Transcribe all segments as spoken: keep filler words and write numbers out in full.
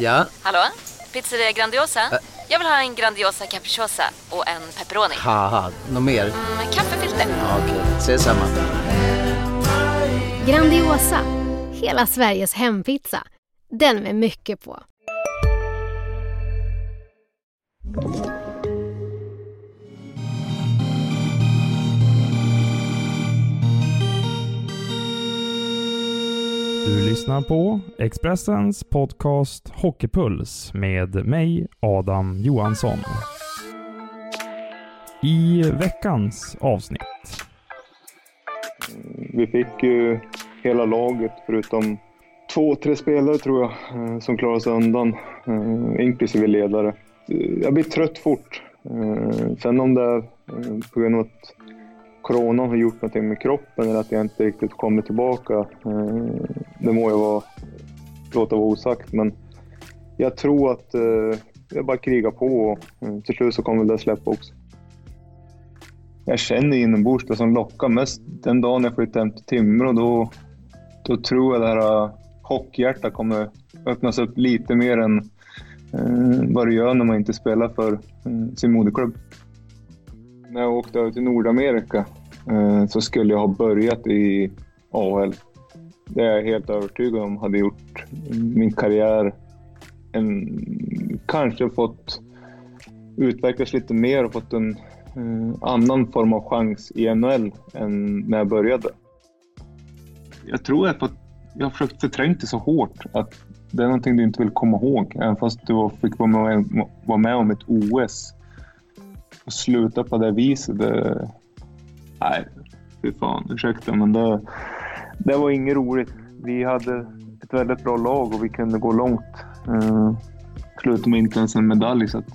Ja? Hallå? Pizzeria Grandiosa? Ä- Jag vill ha en Grandiosa capriciosa och en pepperoni. Haha, något mer? Mm, kaffefilter. Ja, okej, okay. Ses samma. Grandiosa, hela Sveriges hempizza. Den med mycket på. Du lyssnar på Expressens podcast Hockeypuls med mig, Adam Johansson. I veckans avsnitt. Vi fick ju hela laget förutom två, tre spelare tror jag som klarade sig undan, inklusive ledare. Jag blir trött fort. Sen om det är på grund av att coronan har gjort någonting med kroppen eller att jag inte riktigt kommer tillbaka, det må jag vara, låta vara osagt, men jag tror att jag bara krigar på och till slut så kommer det släppa också. Jag känner inombords det som lockar mest den dagen jag flyttar hem till Timrå, och då, då tror jag det här hockeyhjärtat kommer öppnas upp lite mer än eh, vad det gör när man inte spelar för eh, sin moderklubb. När jag åkte över till Nordamerika eh, så skulle jag ha börjat i A H L. Det är jag helt övertygad om hade gjort min karriär en, kanske fått utvecklas lite mer och fått en Uh, annan form av chans i N H L än när jag började. Jag tror att jag har försökt förträngt det så hårt att det är någonting du inte vill komma ihåg, även fast du fick vara med, vara med om ett O S och sluta på det viset. Det... Nej, fy fan, ursäkta, men det, det var inget roligt. Vi hade ett väldigt bra lag och vi kunde gå långt. Uh, slutade med inte ens en medalj, så att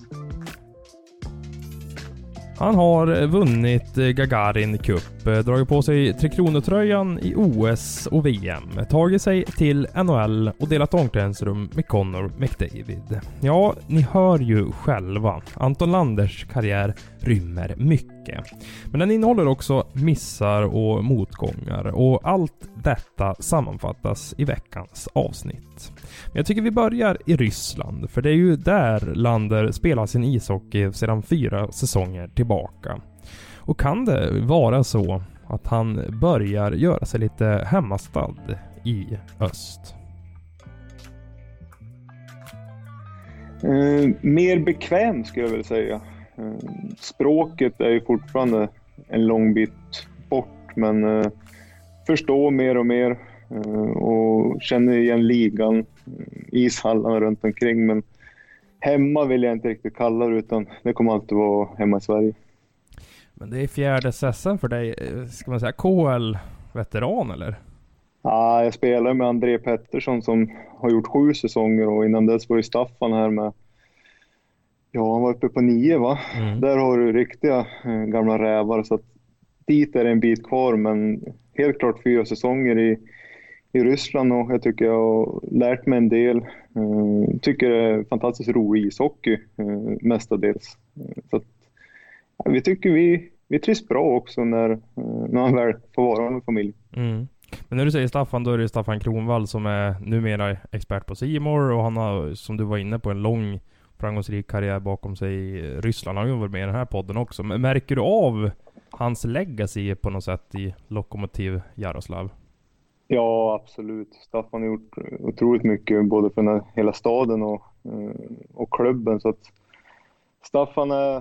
han har vunnit Gagarin Cup, dragit på sig Tre Kronor-tröjan i O S och V M, tagit sig till N H L och delat omklädningsrum med Connor McDavid. Ja, ni hör ju själva. Anton Landers karriär rymmer mycket. Men den innehåller också missar och motgångar, och allt detta sammanfattas i veckans avsnitt. Men jag tycker vi börjar i Ryssland, för det är ju där Lander spelar sin ishockey sedan fyra säsonger tillbaka. Och kan det vara så att han börjar göra sig lite hemmastad i öst? Uh, mer bekväm skulle jag väl säga. Uh, språket är ju fortfarande en lång bit bort, men uh, förstår mer och mer uh, och känner igen ligan, uh, ishallarna runt omkring, men hemma vill jag inte riktigt kalla det, utan det kommer alltid vara hemma i Sverige. Men det är fjärde säsongen för dig, ska man säga K H L-veteran eller? Ja, jag spelar med André Pettersson som har gjort sju säsonger, och innan dess var ju Staffan här med, ja, han var uppe på nio va? Mm. Där har du riktiga eh, gamla rävar, så att dit är det en bit kvar, men helt klart fyra säsonger i, i Ryssland, och jag tycker jag har lärt mig en del. Eh, tycker det är fantastiskt rolig ishockey eh, mestadels. Eh, så att, ja, vi tycker vi, vi trivs bra också när, eh, när man väl får vara med familj. Mm. Men när du säger Staffan, då är det Staffan Kronvall som är numera expert på C More, och han har, som du var inne på, en lång framgångsrik karriär bakom sig i Ryssland. Han har ju varit med i den här podden också. Men märker du av hans legacy på något sätt i Lokomotiv Jaroslav? Ja, absolut. Staffan har gjort otroligt mycket både för den här, hela staden och, och klubben. Så att Staffan är...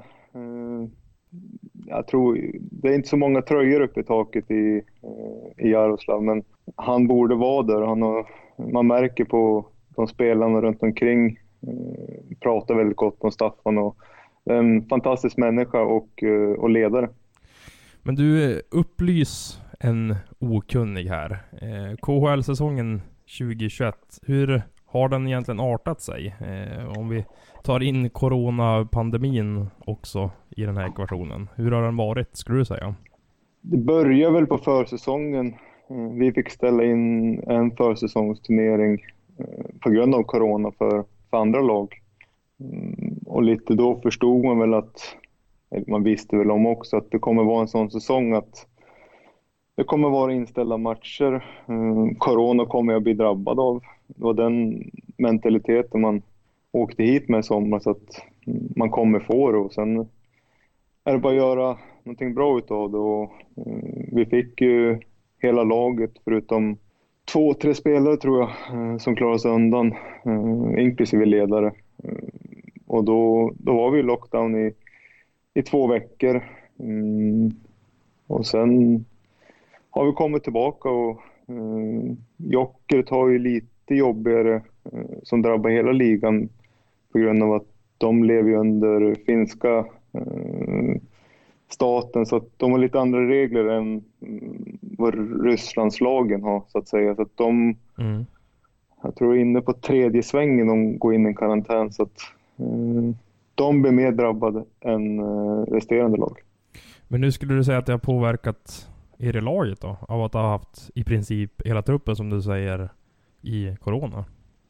Jag tror det är inte så många tröjor uppe i taket i, i Jaroslav, men han borde vara där. Han har, man märker på de spelarna runt omkring, pratar väldigt gott om Staffan, och en fantastisk människa och, och ledare. Men du, upplys en okunnig här. K H L-säsongen tjugohundratjugoett, hur har den egentligen artat sig? Om vi tar in coronapandemin också i den här ekvationen. Hur har den varit, skulle du säga? Det börjar väl på försäsongen. Vi fick ställa in en försäsongsturnering på grund av corona för, för andra lag. Och lite då förstod man väl att, man visste väl om också att det kommer vara en sån säsong att det kommer vara inställda matcher. Corona kommer jag bli drabbad av. Det var den mentaliteten man åkte hit med i sommar, så att man kommer få det, och sen är det bara att göra någonting bra utav det. Och, eh, vi fick ju hela laget förutom två, tre spelare tror jag eh, som klarade sig undan, eh, inklusive ledare. Eh, och då, då var vi i lockdown i, i två veckor. Mm, och sen har vi kommit tillbaka, och eh, Jokkeret har ju lite jobbigare eh, som drabbar hela ligan på grund av att de lever ju under finska eh, staten, så att de har lite andra regler än mm, vad Rysslandslagen har, så att säga. Så att de, mm. jag tror inne på tredje svängen de går in i karantän, så att eh, de blir mer drabbade än eh, resterande lag. Men nu skulle du säga att det har påverkat er i laget då, av att ha haft i princip hela truppen som du säger i corona?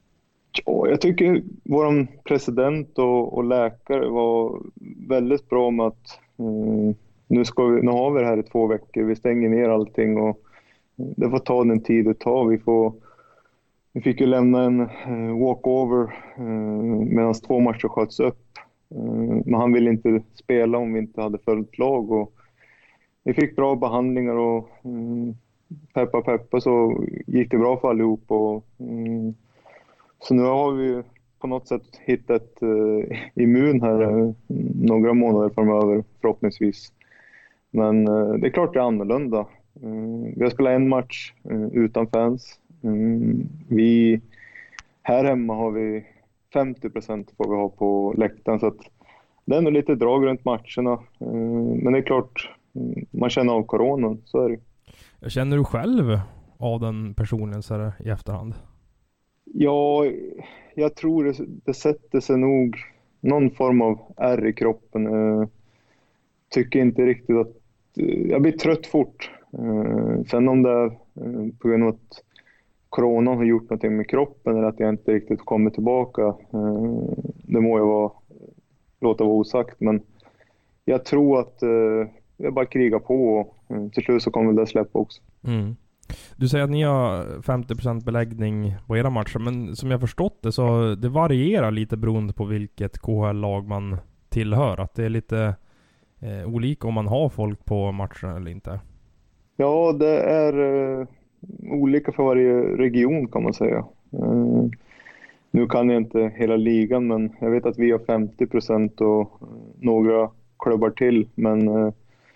Ja, jag tycker vår president och, och läkare var väldigt bra med att mm, nu, ska vi, nu har vi det här i två veckor, vi stänger ner allting och det får ta den tid det tar. Vi, får, vi fick ju lämna en uh, walkover uh, medan två matcher sköts upp. Uh, men han ville inte spela om vi inte hade följt lag, och vi fick bra behandlingar och um, peppa peppa så gick det bra för allihop. Och, um, så nu har vi på något sätt hittat uh, immun här uh, några månader framöver förhoppningsvis. Men uh, det är klart det är annorlunda. Uh, vi har spelat en match uh, utan fans. Uh, vi, här hemma har vi femtio procent får vi ha på läktaren, så att det är nog lite drag runt matcherna. Uh, men det är klart, uh, man känner av coronan, så är det. Känner du själv av den personen så här i efterhand? Ja, jag tror det, det sätter sig nog någon form av ärr i kroppen. Uh, tycker inte riktigt att... Uh, jag blir trött fort. Uh, sen om det är uh, på grund av att corona har gjort någonting med kroppen eller att jag inte riktigt kommer tillbaka. Uh, det må jag vara, låta vara osagt. Men jag tror att uh, jag bara krigar på och uh, till slut så kommer det släppa också. Mm. Du säger att ni har femtio procent beläggning på era matcher, men som jag förstått det så det varierar lite beroende på vilket K H L-lag man tillhör. Att det är lite eh, olika om man har folk på matcherna eller inte. Ja, det är eh, olika för varje region kan man säga. Eh, nu kan jag inte hela ligan, men jag vet att vi har femtio procent och några klubbar till, men eh,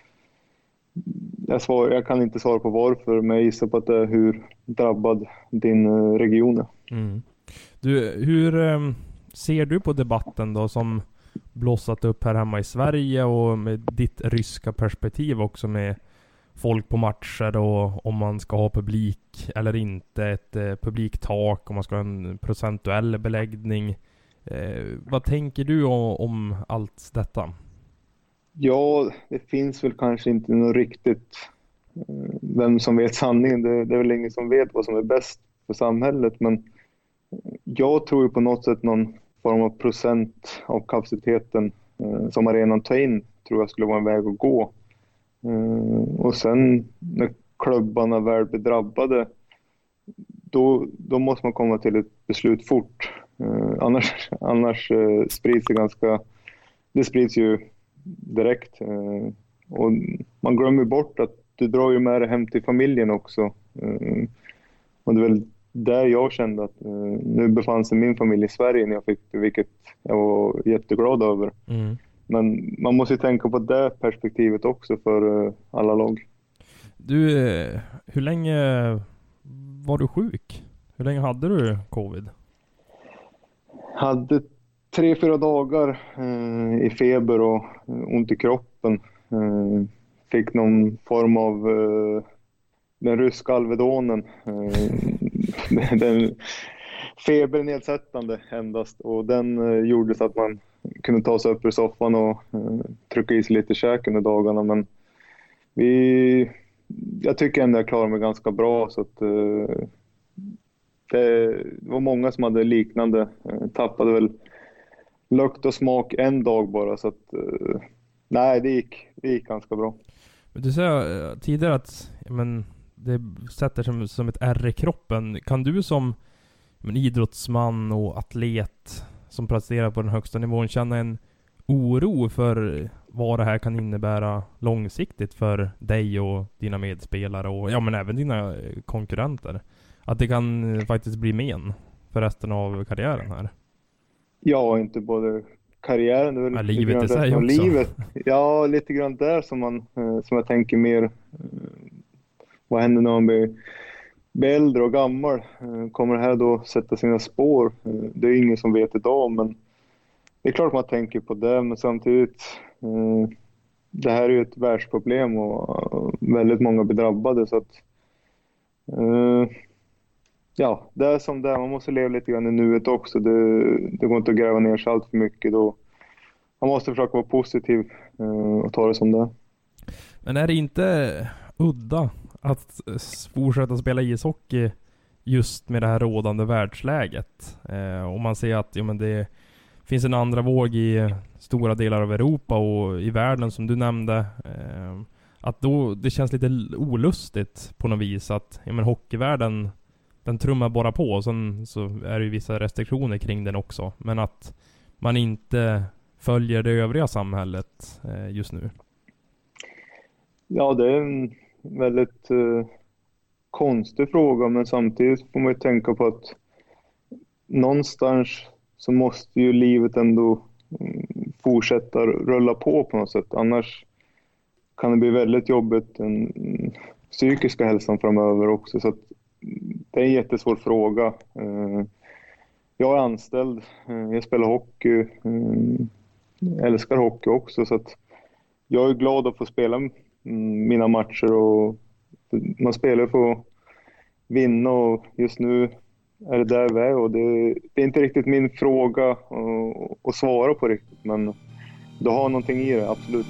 Jag, svar, jag kan inte svara på varför, men jag gissar på att det är hur drabbad din region är. Mm. Du, hur um, ser du på debatten då som blossat upp här hemma i Sverige och med ditt ryska perspektiv också med folk på matcher och om man ska ha publik eller inte, ett eh, publiktak, om man ska ha en procentuell beläggning. Eh, vad tänker du om, om allt detta? Ja, det finns väl kanske inte något riktigt eh, vem som vet sanningen. Det, det är väl ingen som vet vad som är bäst för samhället. Men jag tror ju på något sätt någon form av procent av kapaciteten eh, som arenan tar in tror jag skulle vara en väg att gå. Eh, och sen när klubbarna väl blir drabbade, då, då måste man komma till ett beslut fort. Eh, annars annars eh, sprids det ganska... Det sprids ju direkt. Och man glömmer bort att du drar ju med dig hem till familjen också. Och det är väl där jag kände att nu befann sig min familj i Sverige när jag fick det, vilket jag var jätteglad över. Mm. Men man måste ju tänka på det perspektivet också för alla lag. Du, hur länge var du sjuk? Hur länge hade du covid? Hade Tre, fyra dagar eh, i feber och eh, ont i kroppen. Eh, fick någon form av eh, den ryska alvedonen. Eh, den febernedsättande endast. Och den eh, gjorde så att man kunde ta sig upp ur soffan och eh, trycka i sig lite käk under dagarna. Men vi, jag tycker ändå jag klarar mig ganska bra. Så att, eh, det var många som hade liknande. Eh, tappade väl lukt och smak en dag bara, så att uh, nej, det gick, det gick ganska bra. Du sa uh, tidigare att men, det sätter som, som ett ärr i kroppen. Kan du som men, idrottsman och atlet som presterar på den högsta nivån känna en oro för vad det här kan innebära långsiktigt för dig och dina medspelare och ja, men även dina konkurrenter? Att det kan faktiskt bli men för resten av karriären här? Ja, inte både karriären och ja, livet i sig också. Livet. Ja, lite grann där som, man, som jag tänker mer vad händer när man blir, blir äldre och gammal? Kommer det här då sätta sina spår? Det är ingen som vet idag, men det är klart man tänker på det, men samtidigt det här är ju ett världsproblem och väldigt många blir drabbade, så att ja, det är som det är. Man måste leva lite grann i nuet också. Det, det går inte att gräva ner sig allt för mycket då. Man måste försöka vara positiv och ta det som det är. Men är det inte udda att fortsätta spela ishockey just med det här rådande världsläget? Eh, och man ser att ja, men det finns en andra våg i stora delar av Europa och i världen som du nämnde. Eh, att då det känns lite olustigt på något vis att ja, men hockeyvärlden den trummar bara på, och sen så är det ju vissa restriktioner kring den också. Men att man inte följer det övriga samhället eh, just nu. Ja, det är en väldigt eh, konstig fråga, men samtidigt får man ju tänka på att någonstans så måste ju livet ändå mm, fortsätta rulla på på något sätt. Annars kan det bli väldigt jobbigt den psykiska hälsan framöver också, så att det är en jättesvår fråga. Jag är anställd, jag spelar hockey, jag älskar hockey också, så att jag är glad att få spela mina matcher, och man spelar för att vinna, och just nu är det där vi är, och det, det är inte riktigt min fråga att, att svara på riktigt, men du har någonting i det, absolut.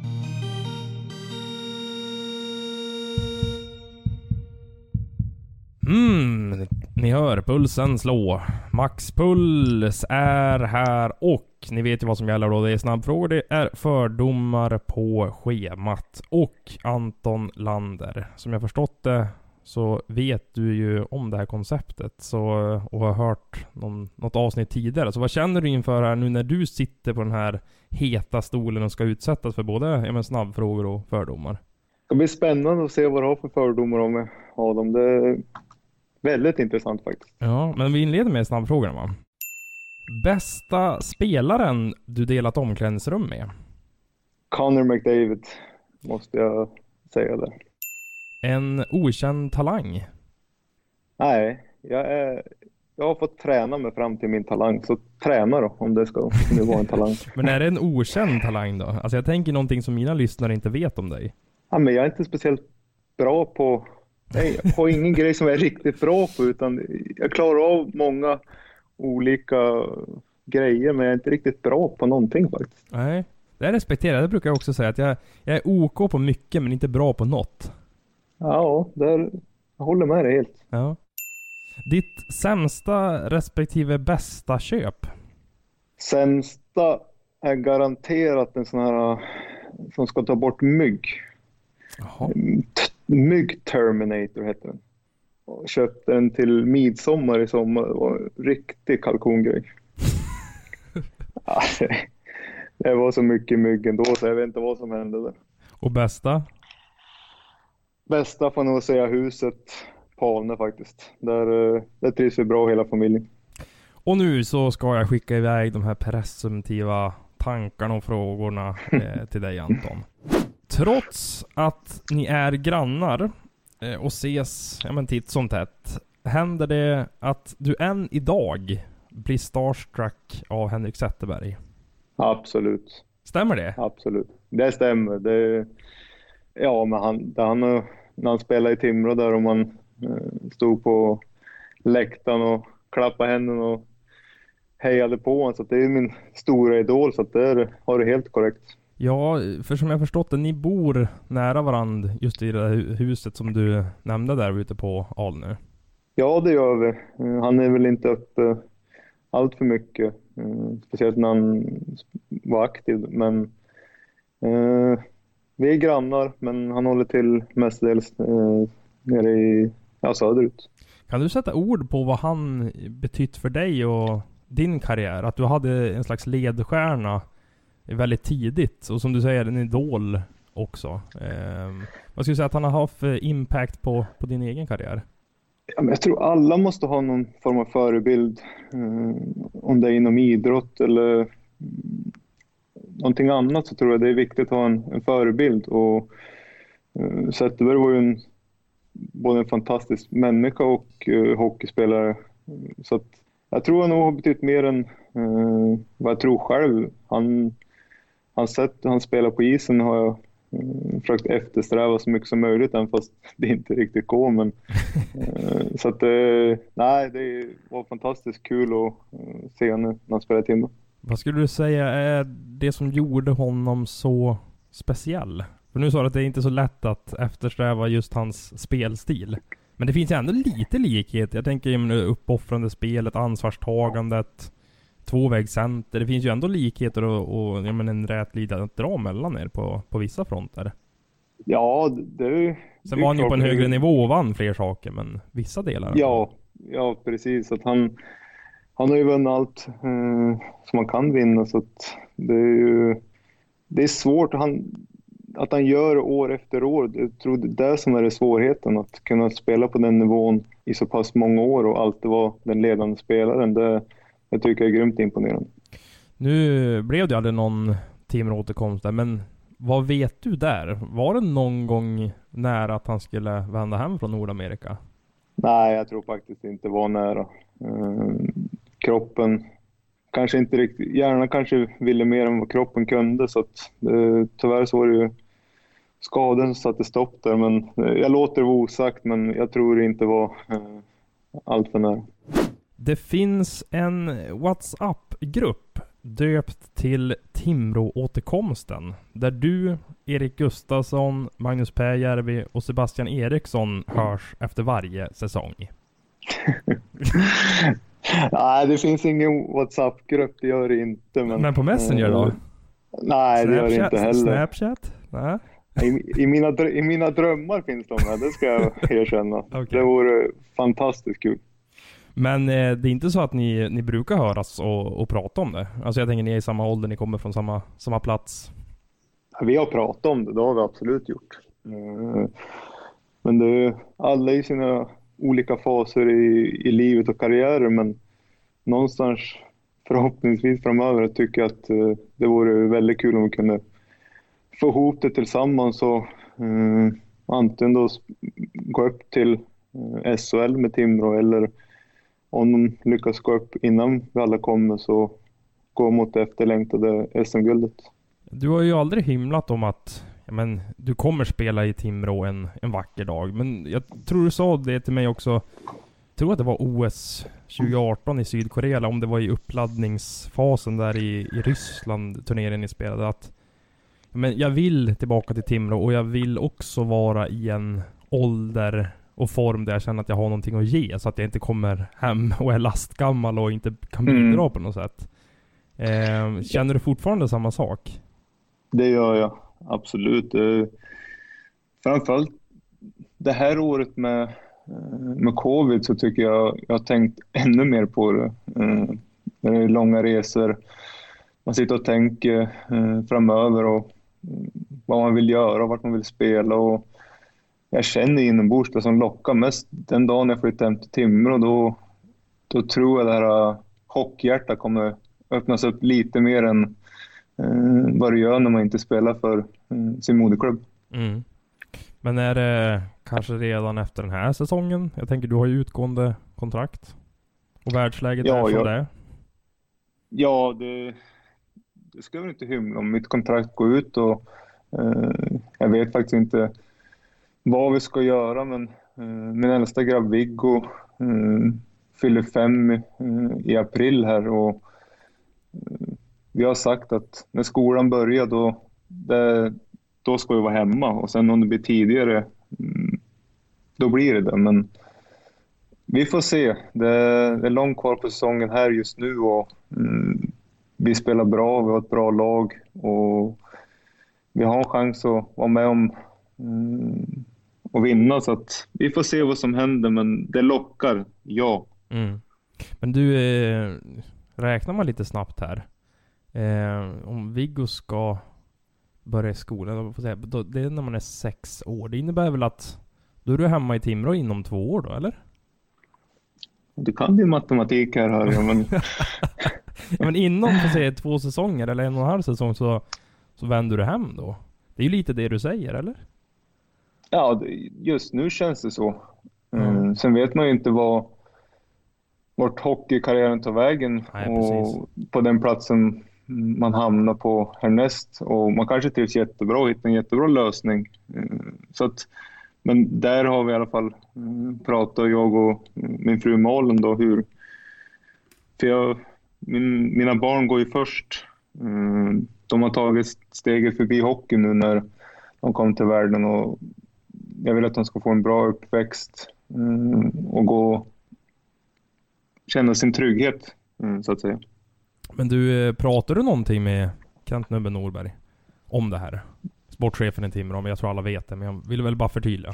Mm, ni hör pulsen slå. Maxpuls är här och ni vet ju vad som gäller då. Det är snabbfrågor, det är fördomar på schemat. Och Anton Lander, som jag förstått det så vet du ju om det här konceptet så, och har hört någon, något avsnitt tidigare. Så vad känner du inför här nu när du sitter på den här heta stolen och ska utsättas för både ja, men snabbfrågor och fördomar? Det blir spännande att se vad du har för fördomar om jag har dem. Det är väldigt intressant faktiskt. Ja, men vi inleder med snabbfrågorna, va? Bästa spelaren du delat omklädningsrum med? Connor McDavid, måste jag säga det. En okänd talang? Nej, jag, är, jag har fått träna mig fram till min talang. Så träna då, om det ska om det vara en talang. Men är det en okänd talang då? Alltså jag tänker någonting som mina lyssnare inte vet om dig. Ja, men jag är inte speciellt bra på... Nej, jag har ingen grej som jag är riktigt bra på, utan jag klarar av många olika grejer, men jag är inte riktigt bra på någonting faktiskt. Nej, det respekterar jag. Det brukar jag också säga att jag, jag är OK på mycket men inte bra på något. Ja, där, jag håller med dig helt. Ja. Ditt sämsta respektive bästa köp? Sämsta är garanterat en sån här som ska ta bort mygg. Jaha. Mygg Terminator heter den. Och köpte den till midsommar i sommar. Det var en riktig kalkongrej. Alltså, det var så mycket mygg ändå så jag vet inte vad som hände där. Och bästa? Bästa får nog säga huset Palne faktiskt. Där, där trivs vi bra hela familjen. Och nu så ska jag skicka iväg de här presumtiva tankarna och frågorna eh, till dig, Anton. Trots att ni är grannar eh, och ses ja, men titt som tätt, händer det att du än idag blir starstruck av Henrik Zetterberg? Absolut. Stämmer det? Absolut. Det stämmer. Det, ja, men han, det han, när han spelade i Timrå där och man eh, stod på läktaren och klappade händerna och hejade på honom. Så det är min stora idol, så att det är, har det helt korrekt. Ja, för som jag förstått det, ni bor nära varandra just i det där huset som du nämnde där ute på Alnö. Ja, det gör vi. Han är väl inte uppe allt för mycket. Speciellt när han var aktiv. Men eh, vi är grannar, men han håller till mestadels eh, nere i ja, söderut. Kan du sätta ord på vad han betytt för dig och din karriär, att du hade en slags ledstjärna väldigt tidigt, och som du säger, en idol också. Eh, vad skulle du säga att han har haft för impact på, på din egen karriär? Ja, men jag tror alla måste ha någon form av förebild, eh, om det är inom idrott eller mm, någonting annat, så tror jag det är viktigt att ha en, en förebild. Och eh, Zetterberg var ju en, både en fantastisk människa och eh, hockeyspelare, så att jag tror han nog har betytt mer än eh, vad jag tror själv. Han, han sett han spelar på isen har jag eh, försökt eftersträva så mycket som möjligt, även fast det inte riktigt går. Men, eh, så att, eh, nej, det var fantastiskt kul att eh, se honom när han spelade Timrå. Vad skulle du säga är det som gjorde honom så speciell? För nu sa du att det är inte så lätt att eftersträva just hans spelstil. Men det finns ju ändå lite likhet. Jag tänker ju med uppoffrande spelet, ansvarstagandet, tvåvägscenter. Det finns ju ändå likheter och, och jag menar, en rät lida att dra mellan er på, på vissa fronter. Ja, det... Sen var han ju på en högre det... nivå och vann fler saker, men vissa delar. Ja, ja precis. Att han, han har ju vunnit allt eh, som man kan vinna, så att det är ju... Det är svårt. Han... Att han gör år efter år, jag tror det är det som är det svårigheten. Att kunna spela på den nivån i så pass många år och alltid vara den ledande spelaren. Det, jag tycker jag är grymt imponerande. Nu blev det aldrig någon Timrå-återkomst där, men vad vet du där? Var det någon gång nära att han skulle vända hem från Nordamerika? Nej, jag tror faktiskt inte var nära. Uh, kroppen... Kanske inte riktigt, hjärnan kanske ville mer än vad kroppen kunde, så att eh, tyvärr så var det ju skadan som satte stopp där, men eh, jag låter det vara osagt, men jag tror det inte var eh, allt för nära. Det finns en WhatsApp-grupp döpt till Timrå-återkomsten, där du, Erik Gustafsson, Magnus Pääjärvi och Sebastian Eriksson hörs efter varje säsong. Nej, det finns ingen WhatsApp-grupp, det gör det inte. Men, men på Messenger då? Nej, det gör det inte heller. Snapchat? Nej. I, i, mina, I mina drömmar finns de här, det ska jag erkänna. Okay. Det vore fantastiskt kul. Men eh, det är inte så att ni, ni brukar höras och, och prata om det? Alltså jag tänker, ni är i samma ålder, ni kommer från samma, samma plats. Vi har pratat om det, det har vi absolut gjort. Men det, alla i sina olika faser i, i livet och karriären, men någonstans förhoppningsvis framöver tycker jag att uh, det vore väldigt kul om vi kunde få ihop det tillsammans och uh, antingen då gå upp till uh, S H L med Timrå, eller om de lyckas gå upp innan vi alla kommer så gå mot det efterlängtade S M-guldet. Du har ju aldrig himlat om att ja, men, du kommer spela i Timrå en, en vacker dag. Men jag tror du sa det till mig också. Jag tror att det var O S tjugo arton i Sydkorea, eller om det var i uppladdningsfasen där i, i Ryssland, turneringen ni spelade. Att, men jag vill tillbaka till Timrå och jag vill också vara i en ålder och form där jag känner att jag har någonting att ge, så att jag inte kommer hem och är lastgammal och inte kan bidra mm. på något sätt. Eh, känner du fortfarande samma sak? Det gör jag. Absolut. Framförallt det här året med, med covid så tycker jag jag har tänkt ännu mer på det. Det är långa resor. Man sitter och tänker framöver och vad man vill göra och vart man vill spela. Och jag känner inombords det som lockar mest den dagen jag flyttar hem till Timrå. Då, då tror jag det här hockeyhjärtat kommer öppnas upp lite mer än Uh, vad det gör när man inte spelar för uh, sin moderklubb. Mm. Men är det kanske redan efter den här säsongen? Jag tänker, du har ju utgående kontrakt. Och världsläget ja, är från ja. det. Ja, det, det ska väl inte hymla om mitt kontrakt går ut. Och, uh, jag vet faktiskt inte vad vi ska göra. Men uh, min äldsta grabb Viggo uh, fyller fem uh, i april här. Och uh, vi har sagt att när skolan börjar då, det, då ska vi vara hemma. Och sen om det blir tidigare, då blir det det. Men vi får se. Det, det är långt kvar på säsongen här just nu. Och mm, vi spelar bra, vi har ett bra lag. Och vi har en chans att vara med om mm, och vinna. Så att vi får se vad som händer. Men det lockar, ja. Mm. Men du är... räknar man lite snabbt här. Eh, om Viggo ska börja i skolan, då, det är när man är sex år. Det innebär väl att då är du hemma i Timrå inom två år då, eller? Du kan din matematik här, hör jag, men... Ja, men inom för säga, två säsonger eller en och en halv säsong så, så vänder du hem då. Det är ju lite det du säger, eller? Ja, just nu känns det så. Mm. Mm. Sen vet man ju inte vad vart hockeykarriären tar vägen. Nej, och på den platsen man hamnar på härnäst. Och man kanske trivs jättebra och hittar en jättebra lösning. Mm. Så att, men där har vi i alla fall mm, pratat, jag och min fru Malin då, hur... För jag, min, mina barn går ju först. Mm, de har tagit steget förbi hockey nu när de kom till världen, och jag vill att de ska få en bra uppväxt mm, och gå känna sin trygghet mm, så att säga. Men du, pratar du någonting med Kent Nubben Norberg om det här? Sportchefen i Timrå, men jag tror alla vet det, men jag vill väl bara förtydliga.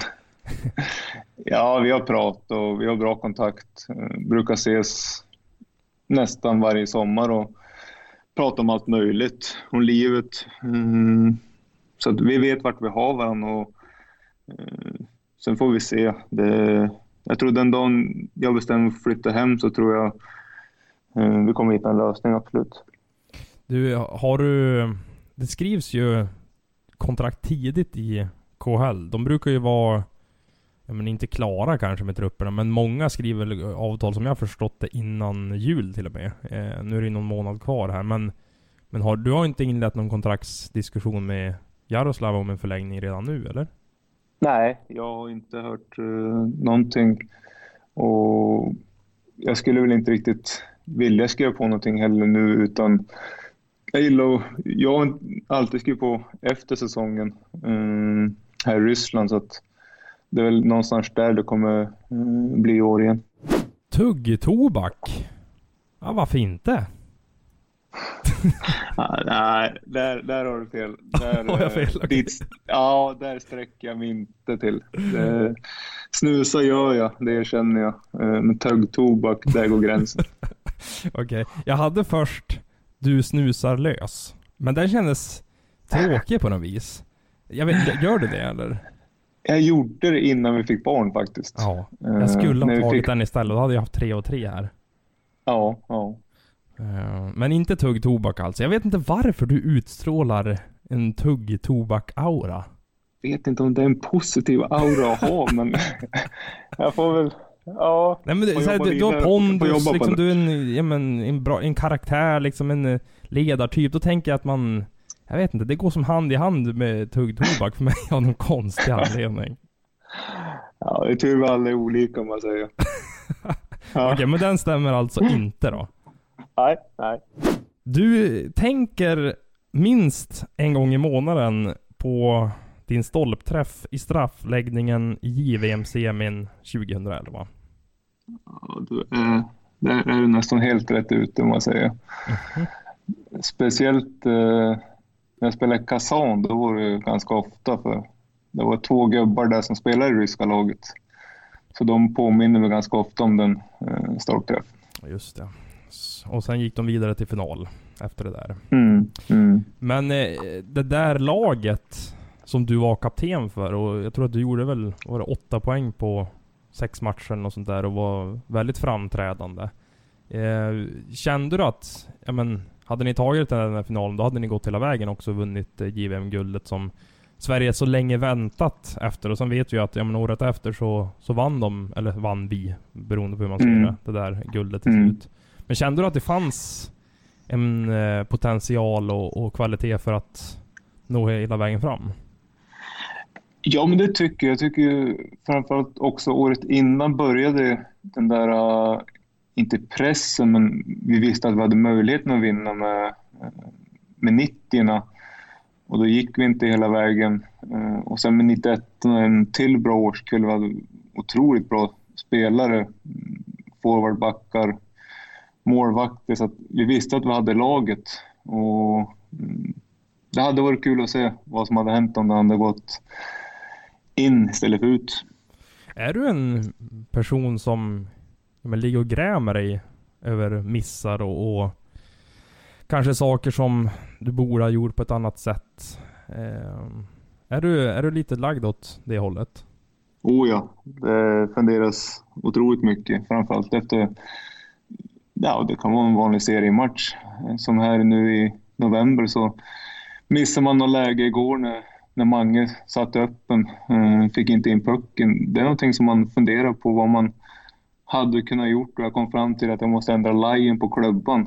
Ja, vi har pratat och vi har bra kontakt. Brukar ses nästan varje sommar och prata om allt möjligt, om livet. Mm, så att vi vet vart vi har varandra, och eh, sen får vi se. Det, jag tror den dagen jag bestämmer att flytta hem så tror jag eh, vi kommer hitta en lösning, absolut. Du, har du... Det skrivs ju kontrakt tidigt i K H L. De brukar ju vara... Ja, men inte klara kanske med trupperna, men många skriver avtal som jag har förstått det innan jul till och med. Eh, nu är det någon månad kvar här, men, men har, du har inte inlett någon kontraktsdiskussion med Jaroslav om en förlängning redan nu, eller? Nej, jag har inte hört uh, någonting, och jag skulle väl inte riktigt vilja skriva på någonting heller nu, utan jag gillar, jag har alltid skrivit på efter säsongen um, här i Ryssland, så att det är väl någonstans där det kommer mm, bli år igen. Tuggtobak? Ja, varför inte? ah, nej, där, där har du fel. Där, har jag fel? Okay. Dit, ja, där sträcker jag mig inte till. Det, snusa gör jag, det känner jag. Men tuggtobak, där går gränsen. Okej, okay. Jag hade först du snusar lös. Men den kändes tråkig på något vis. Jag vet, gör du det eller? Jag gjorde det innan vi fick barn faktiskt. Ja, jag skulle ha uh, tagit fick... den istället. Då hade jag haft tre och tre här. Ja, ja. Uh, men inte tuggtobak alltså. Jag vet inte varför du utstrålar en tuggtobak-aura. Jag vet inte om det är en positiv aura att ha, men jag får väl... Ja, nej, men det, såhär, du, du har pondus, liksom, du är en, ja, men, en, bra, en karaktär, liksom en ledartyp. Då tänker jag att man... Jag vet inte, det går som hand i hand med tuggtobak för mig av någon konstig anledning. Ja, det tror vi alla är olika om man säger. Ja. Okej, okay, men den stämmer alltså inte då? Nej, nej. Du tänker minst en gång i månaden på din stolpträff i straffläggningen i J V M-semin tjugohundraelva. Ja, du är, där är du nästan helt rätt ute om man säger. Mm-hmm. Speciellt... Eh, när jag spelade Kazan, då var det ganska ofta, för det var två gubbar där som spelade i ryska laget. Så de påminner mig ganska ofta om den eh, stolpträffen. Just det. Och sen gick de vidare till final efter det där. Mm, mm. Men eh, det där laget som du var kapten för, och jag tror att du gjorde väl var det åtta poäng på sex matcher och sånt där och var väldigt framträdande. Eh, kände du att, ja men, hade ni tagit den här finalen, då hade ni gått hela vägen också och vunnit J V M-guldet som Sverige så länge väntat efter. Och sen vet vi ju att ja, men året efter så, så vann de, eller vann vi, beroende på hur man ser mm. det, det där guldet till mm. slut. Men kände du att det fanns en eh, potential och, och kvalitet för att nå hela vägen fram? Ja, men det tycker jag. Jag tycker ju framförallt också året innan började den där... Uh... inte pressen, men vi visste att vi hade möjligheten att vinna med, med nittio. Och då gick vi inte hela vägen. Och sen med nittioett, en till bra årskull, vi hade otroligt bra spelare. Forwardbackar, målvakter. Så att vi visste att vi hade laget. Och det hade varit kul att se vad som hade hänt om det hade gått in istället för ut. Är du en person som men ligger och grämer dig över missar och, och kanske saker som du borde ha gjort på ett annat sätt. Eh, är, du, är du lite lagd åt det hållet? Oh ja, det funderas otroligt mycket. Framförallt efter, ja, det kan vara en vanlig seriematch. Som här nu i november så missade man något läge igår när, när Mange satt öppen. Fick inte in pucken. Det är någonting som man funderar på vad man hade kunnat gjort, och jag kom fram till att jag måste ändra lagen på klubban.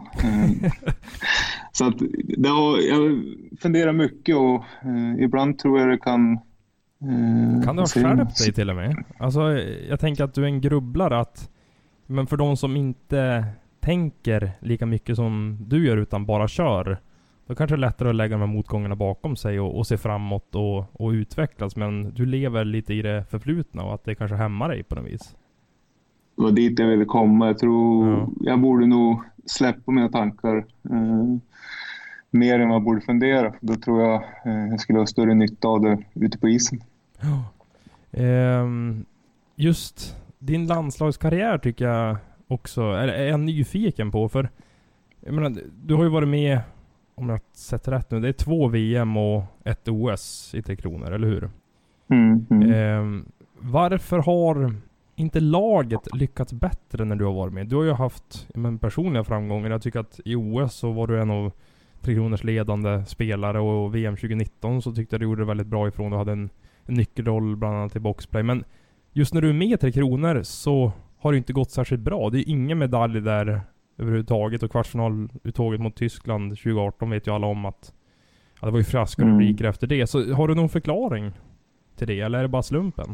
Så att det har, jag funderar mycket, och eh, ibland tror jag det kan... Eh, kan du ha skärpt dig till och med? Alltså, jag tänker att du är en grubblare, att, men för de som inte tänker lika mycket som du gör utan bara kör, då kanske det är lättare att lägga de här motgångarna bakom sig och, och se framåt och, och utvecklas. Men du lever lite i det förflutna, och att det kanske hämmar dig på något vis. Det var dit jag ville komma. Jag tror ja. jag borde nog släppa mina tankar eh, mer än vad jag borde fundera. Då tror jag eh, jag skulle ha större nytta av det ute på isen. Ja. Eh, just din landslagskarriär tycker jag också är, är jag nyfiken på. För jag menar, du har ju varit med, om jag har sett rätt nu, det är två V M och ett O S i Tre Kronor, eller hur? Mm, mm. Eh, varför har inte laget lyckats bättre när du har varit med? Du har ju haft men, personliga framgångar. Jag tycker att i O S så var du en av Tre Kronors ledande spelare, och V M tjugonitton så tyckte jag du gjorde det väldigt bra ifrån. Du hade en, en nyckelroll bland annat i boxplay. Men just när du är med i Tre Kronor så har det inte gått särskilt bra. Det är ingen medalj där överhuvudtaget, och kvartsfinaluttåget mot Tyskland tjugo arton vet ju alla om att ja, det var ju fraska mm. rubriker efter det. Så har du någon förklaring till det, eller är det bara slumpen?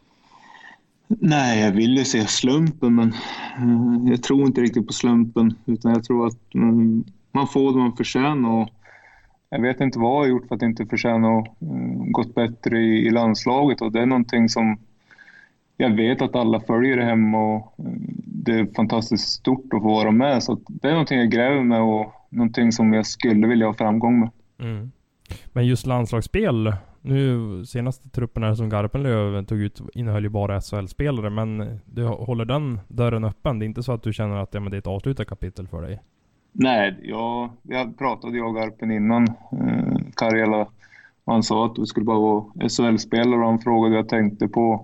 Nej, jag vill ju se slumpen, men uh, jag tror inte riktigt på slumpen, utan jag tror att um, man får det man förtjänar, och jag vet inte vad jag har gjort för att inte förtjäna och uh, gått bättre i, i landslaget, och det är någonting som jag vet att alla följer det hem, och uh, det är fantastiskt stort att få vara med, så att det är någonting jag gräver med och någonting som jag skulle vilja ha framgång med. Mm. Men just landslagsspel, nu senaste truppen här som Garpenlöv tog ut innehöll ju bara S H L-spelare, men du håller den dörren öppen. Det är inte så att du känner att ja, men det är ett avslutat kapitel för dig? Nej, jag, jag pratade jag och Garpen innan eh, Karjala, och han sa att du skulle bara vara S H L-spelare, och han frågade vad jag tänkte på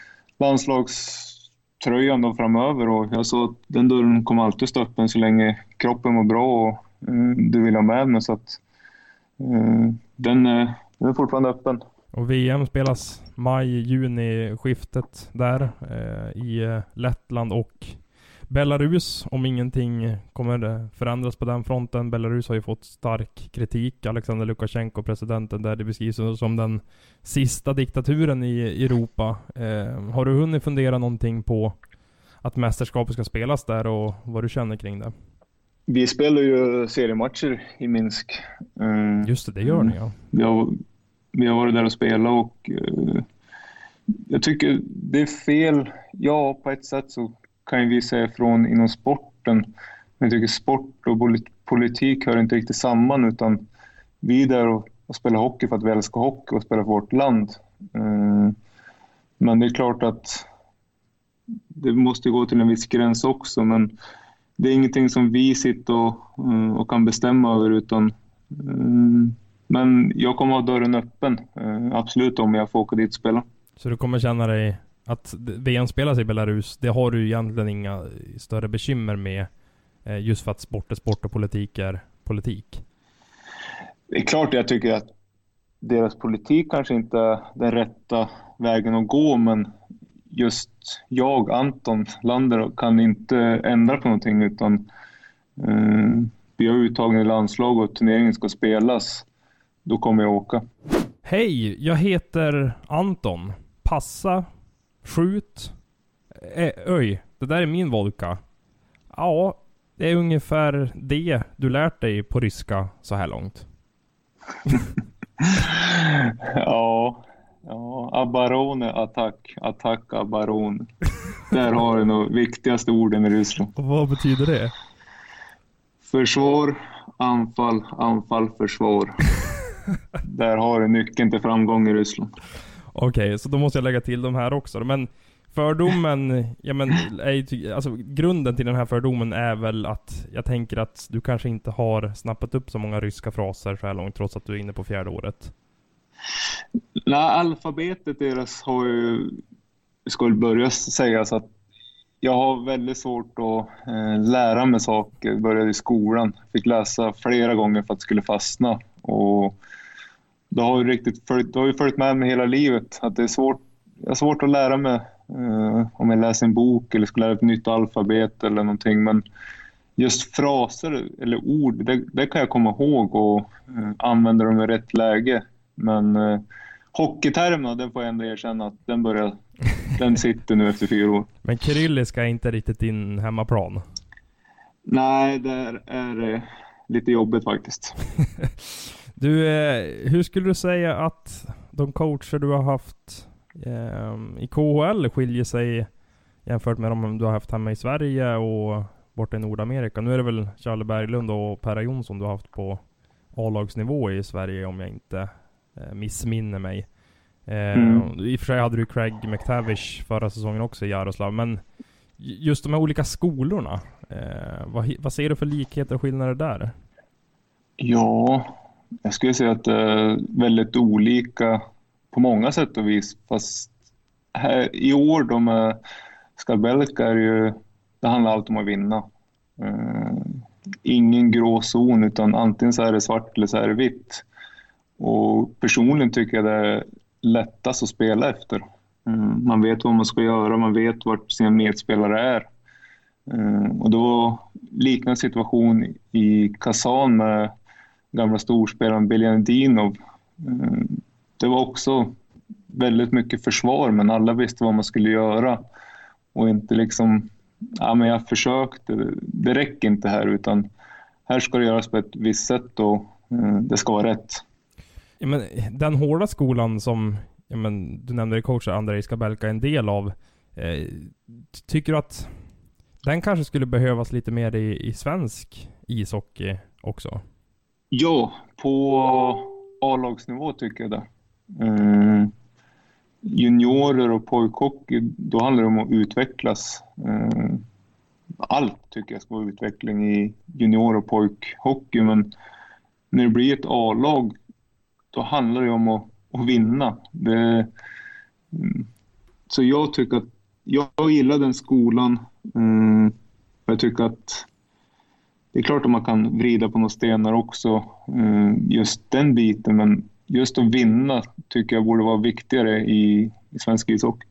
landslagströjan då framöver, och jag sa att den dörren kommer alltid stå öppen så länge kroppen var bra och eh, du vill ha med mig, så att eh, den eh, Den är fortfarande öppen. Och V M spelas maj-juni skiftet där eh, i Lettland och Belarus, om ingenting kommer förändras på den fronten. Belarus har ju fått stark kritik. Alexander Lukasjenko, presidenten där, det beskrivs som den sista diktaturen i Europa. Eh, har du hunnit fundera någonting på att mästerskapet ska spelas där, och vad du känner kring det? Vi spelar ju seriematcher i Minsk. Mm. Just det, det gör ni, ja. Vi har, vi har varit där och spelat, och uh, jag tycker det är fel. Ja, på ett sätt så kan vi säga från inom sporten. Men jag tycker sport och politik hör inte riktigt samman, utan vi är där och, och spelar hockey för att vi älskar hockey och spelar för vårt land. Uh, men det är klart att det måste gå till en viss gräns också, men det är ingenting som vi sitter och, och kan bestämma över, utan um, men jag kommer ha dörren öppen, uh, absolut, om jag får åka dit och spela. Så du kommer känna dig att V M spelas i Belarus, det har du egentligen inga större bekymmer med, uh, just för att sport är sport och politik är politik? Det är klart jag tycker att deras politik kanske inte är den rätta vägen att gå, men just jag, Anton Lander, kan inte ändra på någonting, utan eh, vi har uttagning i landslag och turneringen ska spelas. Då kommer jag åka. Hej, jag heter Anton. Passa, skjut. Ä, öj, det där är min vodka. Ja, det är ungefär det du lärt dig på ryska så här långt. Ja... Ja, Abarone, attack, attack, Abarone. Där har du nog viktigaste orden i Ryssland. Och vad betyder det? Försvar, anfall, anfall, försvar. Där har du nyckeln till framgång i Ryssland. Okej, okay, så då måste jag lägga till de här också. Men fördomen, ja men, är, alltså, grunden till den här fördomen är väl att jag tänker att du kanske inte har snappat upp så många ryska fraser så här långt, trots att du är inne på fjärde året. Nej, alfabetet deras har ju, skulle börja sägas att jag har väldigt svårt att eh, lära mig saker. Började i skolan, fick läsa flera gånger för att det skulle fastna, och det har ju riktigt följt, det har ju följt med mig hela livet att det är svårt, jag har svårt att lära mig eh, om jag läser en bok eller skulle lära ett nytt alfabet eller någonting, men just fraser eller ord, det, det kan jag komma ihåg och eh, använda dem i rätt läge. Men eh, hockeytermerna, den får jag ändå erkänna att den börjar, den sitter nu efter fyra år. Men kyrilliska är inte riktigt din hemmaplan? Nej, det är eh, lite jobbigt faktiskt. Du, eh, hur skulle du säga att de coacher du har haft eh, i K H L skiljer sig jämfört med de du har haft hemma i Sverige och borta i Nordamerika? Nu är det väl Charlie Berglund och Per Jonsson du har haft på A-lagsnivå i Sverige, om jag inte eh, missminner mig. Eh, mm. I och för sig hade du Craig McTavish förra säsongen också i Jaroslav, men just de här olika skolorna, eh, vad, vad ser du för likheter och skillnader där? Ja, jag skulle säga att det är väldigt olika på många sätt och vis, fast här, i år de är, Skarbelka är ju, det handlar allt om att vinna. Uh, ingen grå zon, utan antingen så är det svart eller så är det vitt. Och personligen tycker jag det är lättast att spela efter. Uh, man vet vad man ska göra, man vet vart sina medspelare är. Uh, och det var liknande situation i Kazan med gamla storspelaren Beljanidinov. Uh, det var också väldigt mycket försvar, men alla visste vad man skulle göra. Och inte liksom, ja men jag försökte, det räcker inte här, utan här ska det göras på ett visst sätt och eh, det ska vara rätt. Ja, men den hårda skolan som ja, men, du nämnde i coach Andrei Skarbelka en del av, eh, tycker du att den kanske skulle behövas lite mer i, i svensk ishockey också? Ja, på A-lagsnivå tycker jag det. Mm. Juniorer och pojkhockey, då handlar det om att utvecklas. Allt tycker jag ska vara utveckling i junior- och pojkhockey, men när det blir ett A-lag, då handlar det om att, att vinna. Det, så jag tycker att jag gillar den skolan. Jag tycker att det är klart att man kan vrida på några stenar också, just den biten, men just att vinna tycker jag borde vara viktigare i, i svensk ishockey.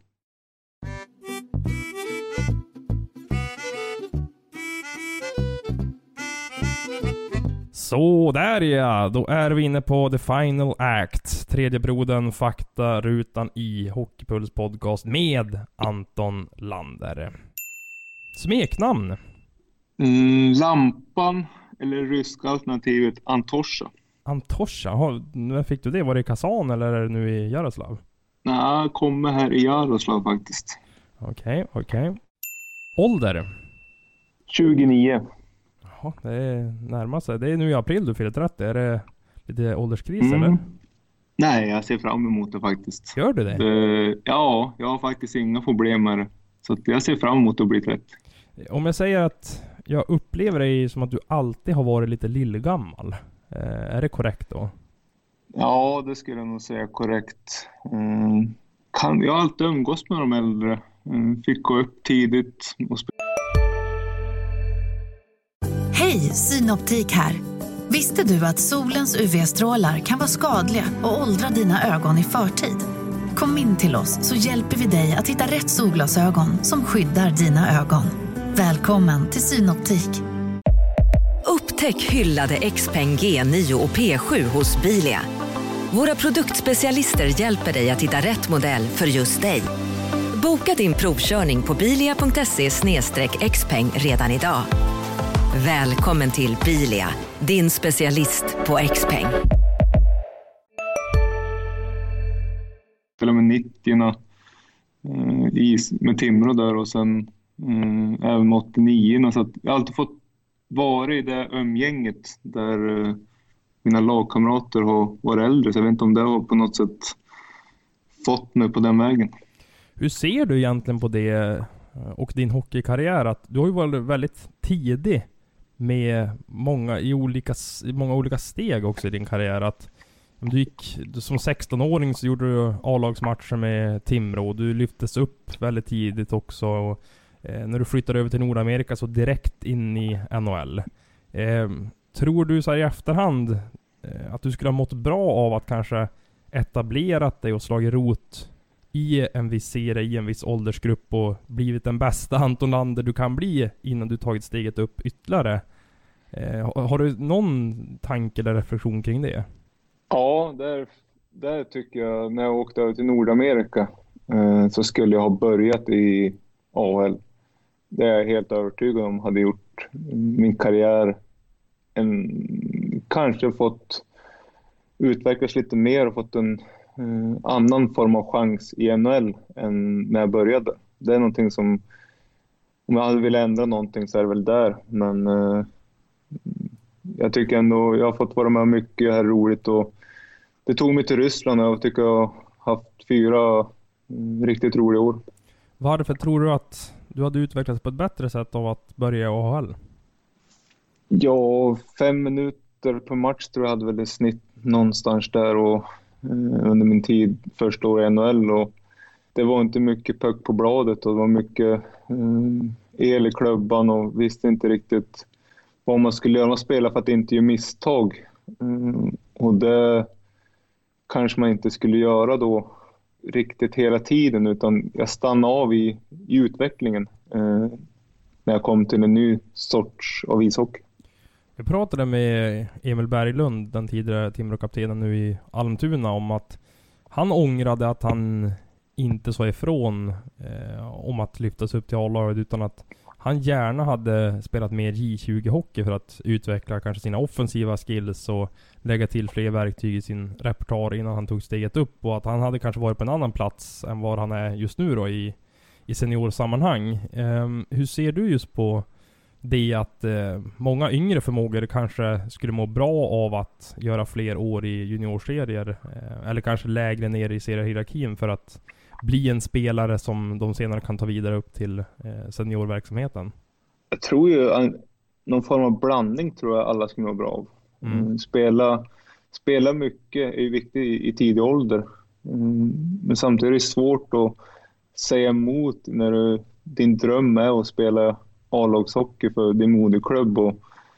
Så där ja, då är vi inne på The Final Act. Tredje brodern, fakta, rutan i Hockeypuls podcast med Anton Lander. Smeknamn? Mm, lampan eller ryska alternativet Antosha. Antosha, när fick du det? Var det i Kazan eller är det nu i Jaroslav? Nej, jag kommer här i Jaroslav faktiskt. Okej, okay, okej. Okay. Ålder? tjugonio. Jaha, det är närmast sig. Det är nu i april du fyller trettio. Är det lite ålderskris mm. eller? Nej, jag ser fram emot det faktiskt. Gör du det? det? Ja, jag har faktiskt inga problem med det. Så jag ser fram emot att bli trettio. Om jag säger att jag upplever dig som att du alltid har varit lite lillgammal. Eh, är det korrekt då? Ja, det skulle jag nog säga korrekt. Mm. Kan, jag har alltid umgås med de äldre. Mm. Fick gå upp tidigt och spela. Hej, Synoptik här. Visste du att solens U V-strålar kan vara skadliga och åldra dina ögon i förtid? Kom in till oss så hjälper vi dig att hitta rätt solglasögon som skyddar dina ögon. Välkommen till Synoptik. Upptäck hyllade Xpeng G nio och P sju hos Bilia. Våra produktspecialister hjälper dig att hitta rätt modell för just dig. Boka din provkörning på bilia punkt se slash xpeng redan idag. Välkommen till Bilia, din specialist på Xpeng. Spelade med nittio med Timrå där och sen Mm, även med åttionio, så att jag har alltid fått vara i det umgänget där uh, mina lagkamrater har varit äldre, så jag vet inte om det har på något sätt fått mig på den vägen. Hur ser du egentligen på det och din hockeykarriär? Att du har ju varit väldigt tidig med många, i olika, många olika steg också i din karriär. Att du gick, som sexton-åring så gjorde du A-lagsmatcher med Timrå. Du lyftes upp väldigt tidigt också. Och, eh, när du flyttade över till Nordamerika så direkt in i N H L. Eh, tror du så här i efterhand eh, att du skulle ha mått bra av att kanske etablerat dig och slagit rot i en viss serie, i en viss åldersgrupp och blivit den bästa Anton Lander du kan bli innan du tagit steget upp ytterligare? Eh, har du någon tanke eller reflektion kring det? Ja, där, där tycker jag, när jag åkte över till Nordamerika eh, så skulle jag ha börjat i A H L. Det är jag helt övertygad om hade gjort min karriär en, kanske fått utvecklas lite mer och fått en eh, annan form av chans i N H L än när jag började. Det är någonting som, om jag hade velat ändra någonting så är det väl där. Men eh, jag tycker ändå, jag har fått vara med mycket här, roligt, och det tog mig till Ryssland och jag tycker jag har haft fyra mm, riktigt roliga år. Varför tror du att du hade utvecklats på ett bättre sätt av att börja i A H L? Ja, fem minuter per match tror jag hade väl ett snitt någonstans där, och eh, under min tid första år i N H L, och det var inte mycket puck på bladet och det var mycket eh, el i klubban och visste inte riktigt vad man skulle göra. Man spela för att inte göra misstag, eh, och det kanske man inte skulle göra då riktigt hela tiden, utan jag stannade av i, i utvecklingen eh, när jag kom till en ny sorts av ishockey. Jag pratade med Emil Berglund, den tidigare Timrå-kaptenen nu i Almtuna, om att han ångrade att han inte sa ifrån eh, om att lyftas upp till A-laget, utan att han gärna hade spelat mer J tjugo-hockey för att utveckla kanske sina offensiva skills och lägga till fler verktyg i sin repertoar innan han tog steget upp, och att han hade kanske varit på en annan plats än var han är just nu då i, i seniorsammanhang. Eh, hur ser du just på det att eh, många yngre förmågor kanske skulle må bra av att göra fler år i juniorserier eh, eller kanske lägre ner i seriehierarkin för att bli en spelare som de senare kan ta vidare upp till eh, seniorverksamheten? Jag tror ju en, någon form av blandning tror jag alla skulle må bra av. Mm. Mm, spela, spela mycket är viktigt i, i tidig ålder. Mm, men samtidigt är det svårt att säga emot när du, din dröm är att spela A-lagshockey för din moderklubb, och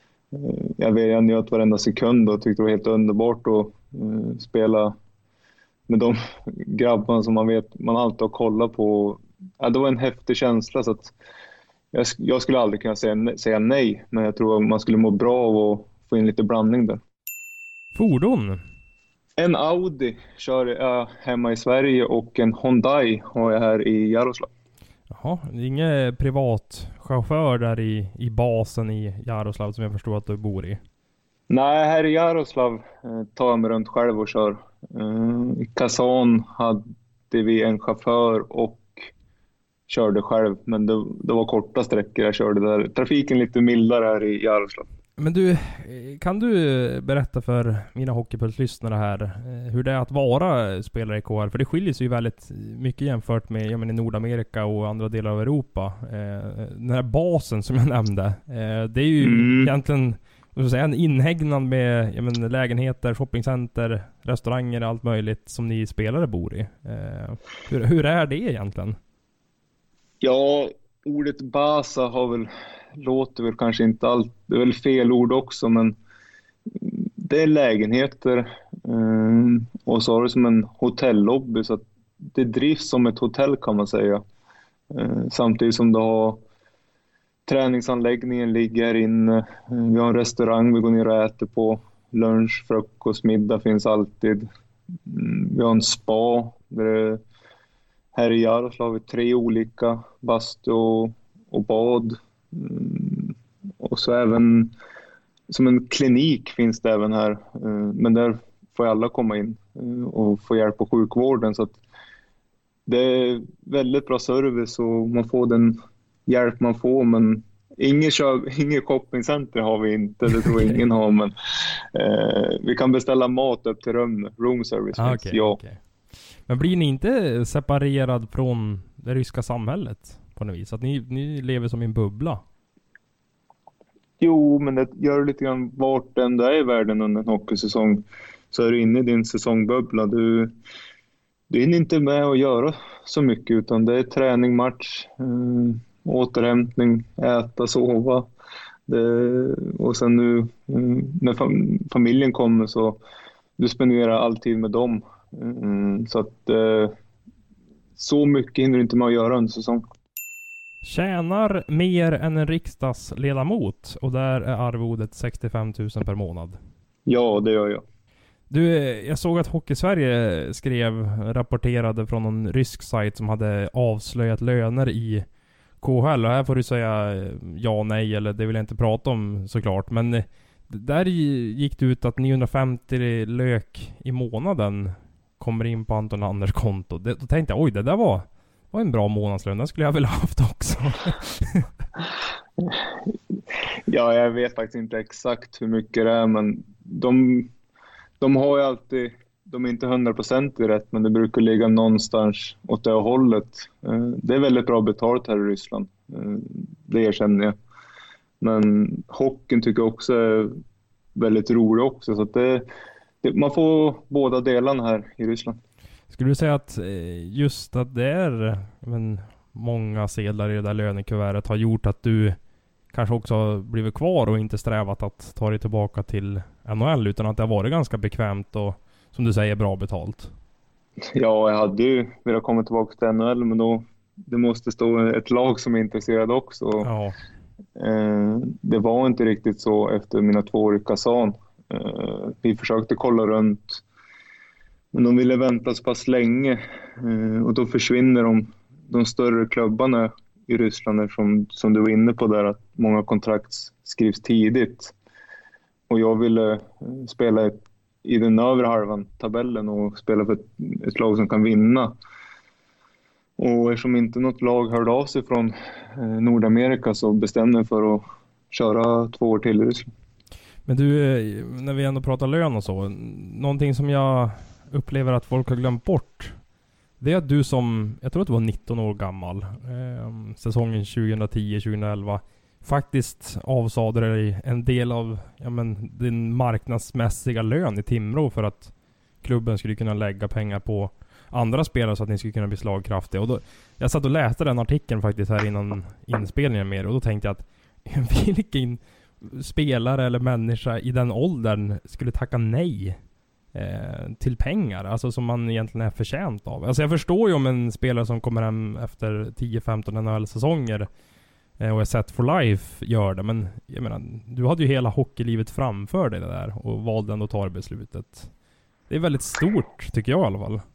eh, jag vet jag njöt varenda sekund och tyckte det var helt underbart att eh, spela med de grabbarna som man vet man alltid har kollat på. Ja, det var en häftig känsla, så att jag, jag skulle aldrig kunna säga, säga nej, men jag tror att man skulle må bra av att få in lite blandning där. Fordon? En Audi kör jag hemma i Sverige och en Hyundai har jag här i Jaroslav. Jaha, det är ingen privat chaufför där i, i basen i Jaroslav som jag förstår att du bor i? Nej, här i Jaroslav eh, tar jag mig runt själv och kör. Eh, I Kazan hade vi en chaufför och körde själv, men det, det var korta sträckor jag körde där. Trafiken lite mildare här i Jaroslav. Men du, kan du berätta för mina Hockeypuls-lyssnare här hur det är att vara spelare i K H L? För det skiljer sig ju väldigt mycket jämfört med jag menar, Nordamerika och andra delar av Europa. Eh, den här basen som jag nämnde, eh, det är ju mm. egentligen vad ska jag säga, en inhägnad med jag menar, lägenheter, shoppingcenter, restauranger, allt möjligt som ni spelare bor i. Eh, hur, hur är det egentligen? Ja, ordet basa har väl låter väl kanske inte allt, det är väl fel ord också, men det är lägenheter um, och så har det som en hotellobby, så att det drivs som ett hotell kan man säga. Uh, samtidigt som det har träningsanläggningen ligger inne, uh, vi har en restaurang vi går ner och äter på, lunch, frukost, middag finns alltid. Um, vi har en spa där det, här i Jaroslav har vi tre olika bastu och, och bad. Mm. Och så även som en klinik finns det även här, men där får alla komma in och få hjälp på sjukvården, så att det är väldigt bra service och man får den hjälp man får, men inget, inget shoppingcenter har vi inte, det tror jag ingen har, men eh, vi kan beställa mat upp till rum, room service ah, finns, okay, ja. Okay. Men blir ni inte separerad från det ryska samhället på något vis? Att ni, ni lever som i en bubbla? Jo, men det gör lite grann vart än du är i världen under en hockeysäsong. Så är du inne i din säsongbubbla. Du, du är inte med att göra så mycket, utan det är träning, match, äh, återhämtning, äta, sova. Det, och sen nu äh, när fam- familjen kommer så du spenderar all tid med dem. Äh, så att äh, så mycket hinner du inte med att göra under säsong. Tjänar mer än en riksdagsledamot och där är arvodet sextiofem tusen per månad. Ja, det gör jag. Du, jag såg att Hockeysverige skrev, rapporterade från någon rysk sajt som hade avslöjat löner i K H L. Och här får du säga ja, nej eller det vill jag inte prata om såklart. Men där gick det ut att niohundrafemtio lök i månaden kommer in på Anton Anders konto. Det, då tänkte jag, oj det där var, var en bra månadslön. Den skulle jag väl haft också. Ja, jag vet faktiskt inte exakt hur mycket det är, men de... De har ju alltid, de är inte hundra procent i rätt, men det brukar ligga någonstans åt det hållet. Det är väldigt bra betalt här i Ryssland, det erkänner jag. Men hockeyn tycker jag också är väldigt rolig också, så att det, det, man får båda delarna här i Ryssland. Skulle du säga att just att det är men, många sedlar i det där lönekuvertet har gjort att du kanske också har blivit kvar och inte strävat att ta dig tillbaka till N H L, utan att det har varit ganska bekvämt och som du säger bra betalt? Ja, jag hade ju velat komma tillbaka till N H L, men då det måste stå ett lag som är intresserad också. Ja. Eh, det var inte riktigt så efter mina två år i Kazan. Eh, vi försökte kolla runt, men de ville vänta så pass länge eh, och då försvinner de, de större klubbarna i Ryssland, som, som du var inne på där, att många kontrakt skrivs tidigt. Och jag ville spela ett, i den övre halvan tabellen och spela för ett, ett lag som kan vinna. Och eftersom inte något lag hörde av sig från eh, Nordamerika så bestämde jag för att köra två år till i Ryssland. Men du, när vi ändå pratar lön och så, någonting som jag upplever att folk har glömt bort, det är att du som, jag tror att du var nitton år gammal, eh, säsongen tjugohundratio tjugohundraelva, faktiskt avsade dig en del av ja, men, din marknadsmässiga lön i Timrå för att klubben skulle kunna lägga pengar på andra spelare så att ni skulle kunna bli slagkraftiga. Och då, jag satt och läste den artikeln faktiskt här innan inspelningen med er, och då tänkte jag att vilken spelare eller människa i den åldern skulle tacka nej eh, till pengar, alltså som man egentligen är förtjänt av. Alltså jag förstår ju om en spelare som kommer hem efter tio femton N H L-säsonger och är set for life gör det, men jag menar, du hade ju hela hockeylivet framför dig där och valde ändå att ta det beslutet. Det är väldigt stort, tycker jag i alla fall.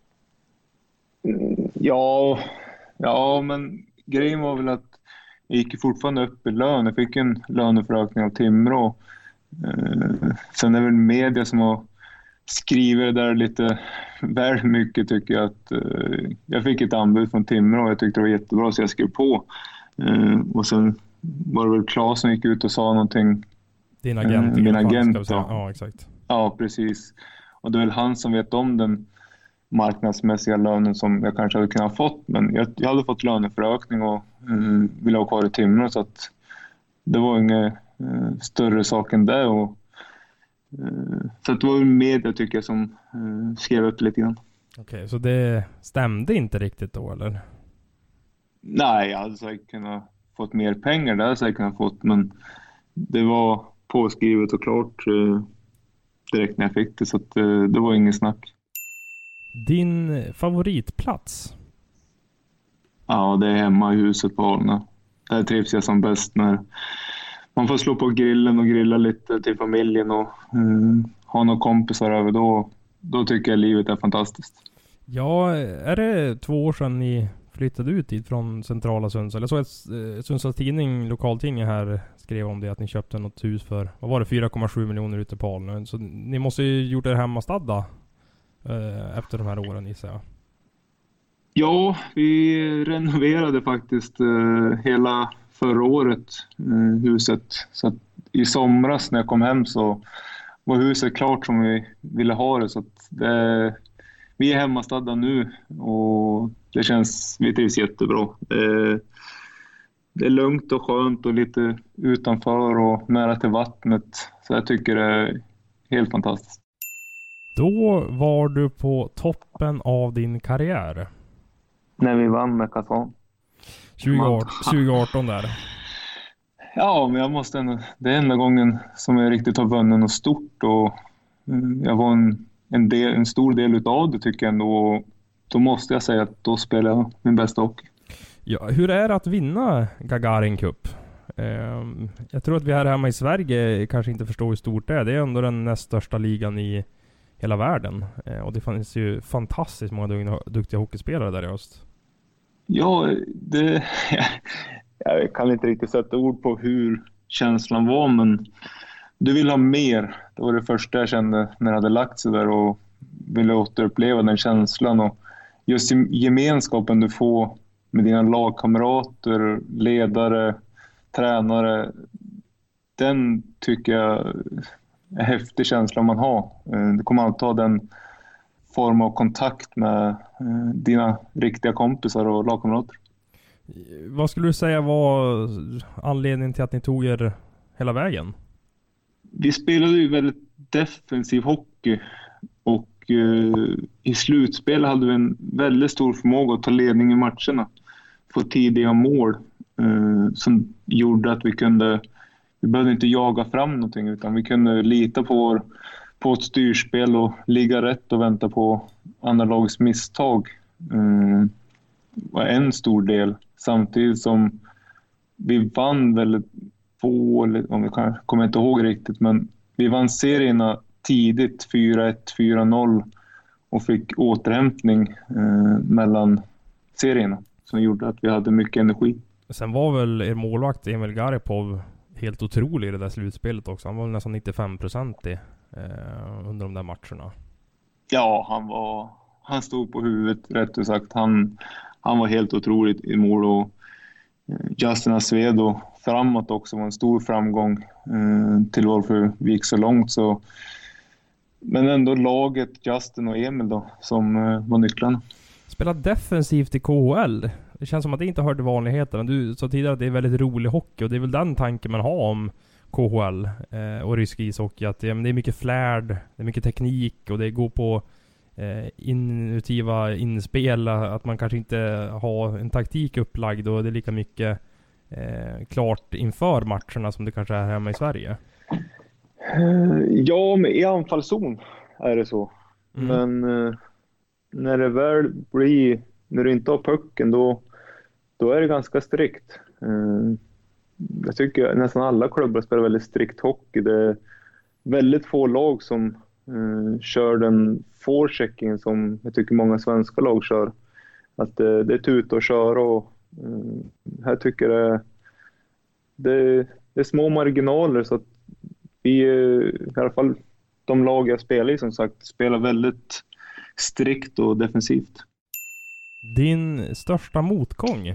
Ja, ja, men grejen var väl att jag gick fortfarande upp i lön. Jag fick en löneförökning av Timrå. Eh, sen är det väl media som har skrivit det där lite väl mycket, tycker jag. Att, eh, jag fick ett anbud från Timrå och jag tyckte det var jättebra, så jag skrev på. Uh, och sen var det väl Claes som gick ut och sa någonting. Din agent. Uh, min agent, fall, ja. Ja, exakt. Ja, precis. Och det är väl han som vet om den marknadsmässiga lönen som jag kanske hade kunnat fått. Men jag, jag hade fått löneförökning och uh, ville ha kvar i Timrå, så att det var inga uh, större sak än det. Och, uh, så att det var väl media, tycker jag, som uh, skrev upp lite grann. Okej, okay, så det stämde inte riktigt då, eller? Nej, jag hade säkert kunnat fått mer pengar, det hade jag säkert kunnat fått, men det var påskrivet och klart eh, direkt när jag fick det, så att, eh, det var ingen snack. Din favoritplats? Ja, det är hemma i huset på Alna. Där trivs jag som bäst, när man får slå på grillen och grilla lite till familjen och eh, ha några kompisar över. Då, då tycker jag livet är fantastiskt. Ja, är det två år sedan ni flyttade ut dit från centrala Sundsvall? Jag såg att eh, Sundsvalls tidning, lokaltidning här, skrev om det, att ni köpte något hus för, vad var det, fyra komma sju miljoner ute på Alnö. Så ni måste ju gjort er hemmastadda eh, efter de här åren, gissar jag. Ja, vi renoverade faktiskt eh, hela förra året eh, huset. Så att i somras när jag kom hem så var huset klart som vi ville ha det. Så att det, vi är hemmastadda nu och det känns, vi trivs jättebra. Det, det är lugnt och skönt och lite utanför och nära till vattnet. Så jag tycker det är helt fantastiskt. Då var du på toppen av din karriär. När vi vann med Kazan. tjugo arton där. Ja, men jag måste ändå, det är enda gången som jag riktigt har vunnit något stort och jag var en, en, del, en stor del utav det tycker jag ändå. Och då måste jag säga att då spelar jag min bästa hockey. Ja, hur är det att vinna Gagarin Cup? Um, jag tror att vi här hemma i Sverige kanske inte förstår hur stort det är. Det är ändå den näst största ligan i hela världen. Uh, och det finns ju fantastiskt många duktiga hockeyspelare där i öst. Ja, det, jag kan inte riktigt sätta ord på hur känslan var, men du vill ha mer. Det var det första jag kände när jag hade lagt sig där och ville återuppleva den känslan. Och just gemenskapen du får med dina lagkamrater, ledare, tränare, den tycker jag är häftig känsla man har. Du kommer alltid ha den form av kontakt med dina riktiga kompisar och lagkamrater. Vad skulle du säga var anledningen till att ni tog er hela vägen? Vi spelade ju väldigt defensiv hockey och eh, i slutspel hade vi en väldigt stor förmåga att ta ledning i matcherna. Få tidiga mål eh, som gjorde att vi kunde, vi behövde inte jaga fram någonting utan vi kunde lita på, vår, på ett styrspel och ligga rätt och vänta på andra lagets misstag. Eh, var en stor del. Samtidigt som vi vann väldigt få, om vi kan, kommer inte ihåg riktigt, men vi vann serierna tidigt, fyra ett, fyra noll och fick återhämtning eh, mellan serierna som gjorde att vi hade mycket energi. Sen var väl er målvakt Emil Garipov helt otrolig i det där slutspelet också. Han var väl nästan nittiofem procent i, eh, under de där matcherna. Ja, han var han stod på huvudet rätt och sagt. Han, han var helt otroligt i mål och Justin Asvedo framåt också var en stor framgång eh, till varför vi gick så långt. Så. Men ändå laget, Justin och Emil då, som eh, var nycklarna. Spela defensivt i K H L. Det känns som att det inte hör till vanligheterna. Du sa tidigare att det är väldigt rolig hockey och det är väl den tanken man har om K H L eh, och rysk ishockey. Att ja, men det är mycket flärd, det är mycket teknik och det går på eh, inutiva inspel. Att man kanske inte har en taktik upplagd och det är lika mycket eh, klart inför matcherna som det kanske är hemma i Sverige. Ja, men i anfallszon är det så. Mm. Men eh, när det väl blir, när du inte har pucken, då, då är det ganska strikt. Eh, jag tycker nästan alla klubbar spelar väldigt strikt hockey. Det är väldigt få lag som eh, kör den forecheckingen som jag tycker många svenska lag kör. Att eh, det är tuta och köra och eh, här tycker jag det, det är små marginaler så att vi, i alla fall de lag jag spelar i som sagt, spelar väldigt strikt och defensivt. Din största motgång?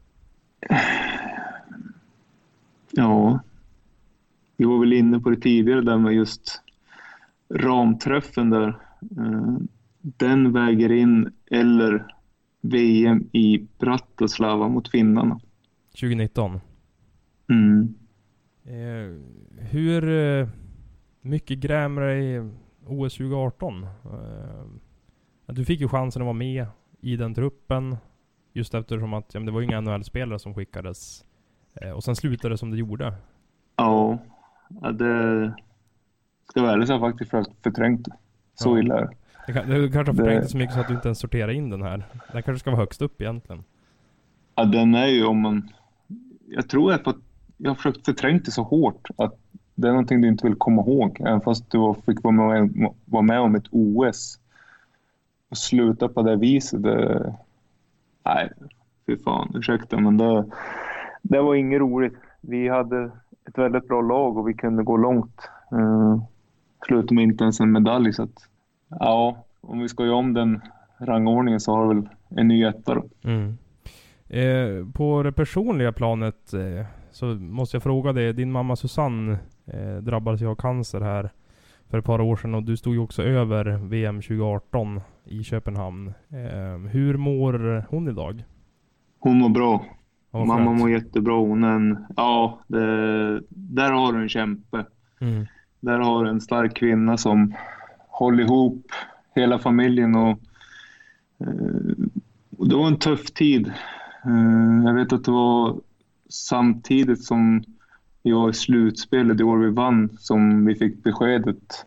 Ja, vi var väl inne på det tidigare där med just ramträffen där. Den väger in eller V M i Bratislava mot finnarna. tjugo nitton. Mm. Eh, hur eh, mycket grämer dig O S tjugo arton? Eh, du fick ju chansen att vara med i den truppen just eftersom att ja, det var ju inga N H L-spelare som skickades. Eh, och sen slutade det som det gjorde. Ja, det ska vara ärligt så jag faktiskt förträngt det. Så ja. Illa är det. Du kanske har förträngt det så mycket så att du inte ens sorterar in den här. Den kanske ska vara högst upp egentligen. Ja, den är ju om man... Jag tror att jag har försökt förträngt det så hårt att det är någonting du inte vill komma ihåg. Även fast du fick vara med, vara med om ett O S. Och sluta på det viset. Det... Nej, fy fan, ursäkta. Men det, det var inget roligt. Vi hade ett väldigt bra lag och vi kunde gå långt. Uh, sluta med inte ens en medalj. Så att, ja, om vi ska göra om den rangordningen så har vi väl en ny etta då. Mm. Eh, på det personliga planet eh, så måste jag fråga dig. Din mamma Susanne eh, drabbades ju av cancer här för ett par år sedan och du stod ju också över V M tjugo arton i Köpenhamn. Eh, hur mår hon idag? Hon mår bra. Ja, Mamma skönt. mår jättebra. Hon är en, ja, det, där har du en kämpe. Mm. Där har du en stark kvinna som håller ihop hela familjen. Och, eh, och det var en tuff tid. Eh, jag vet att det var samtidigt som vi var i slutspelet det år vi vann som vi fick beskedet.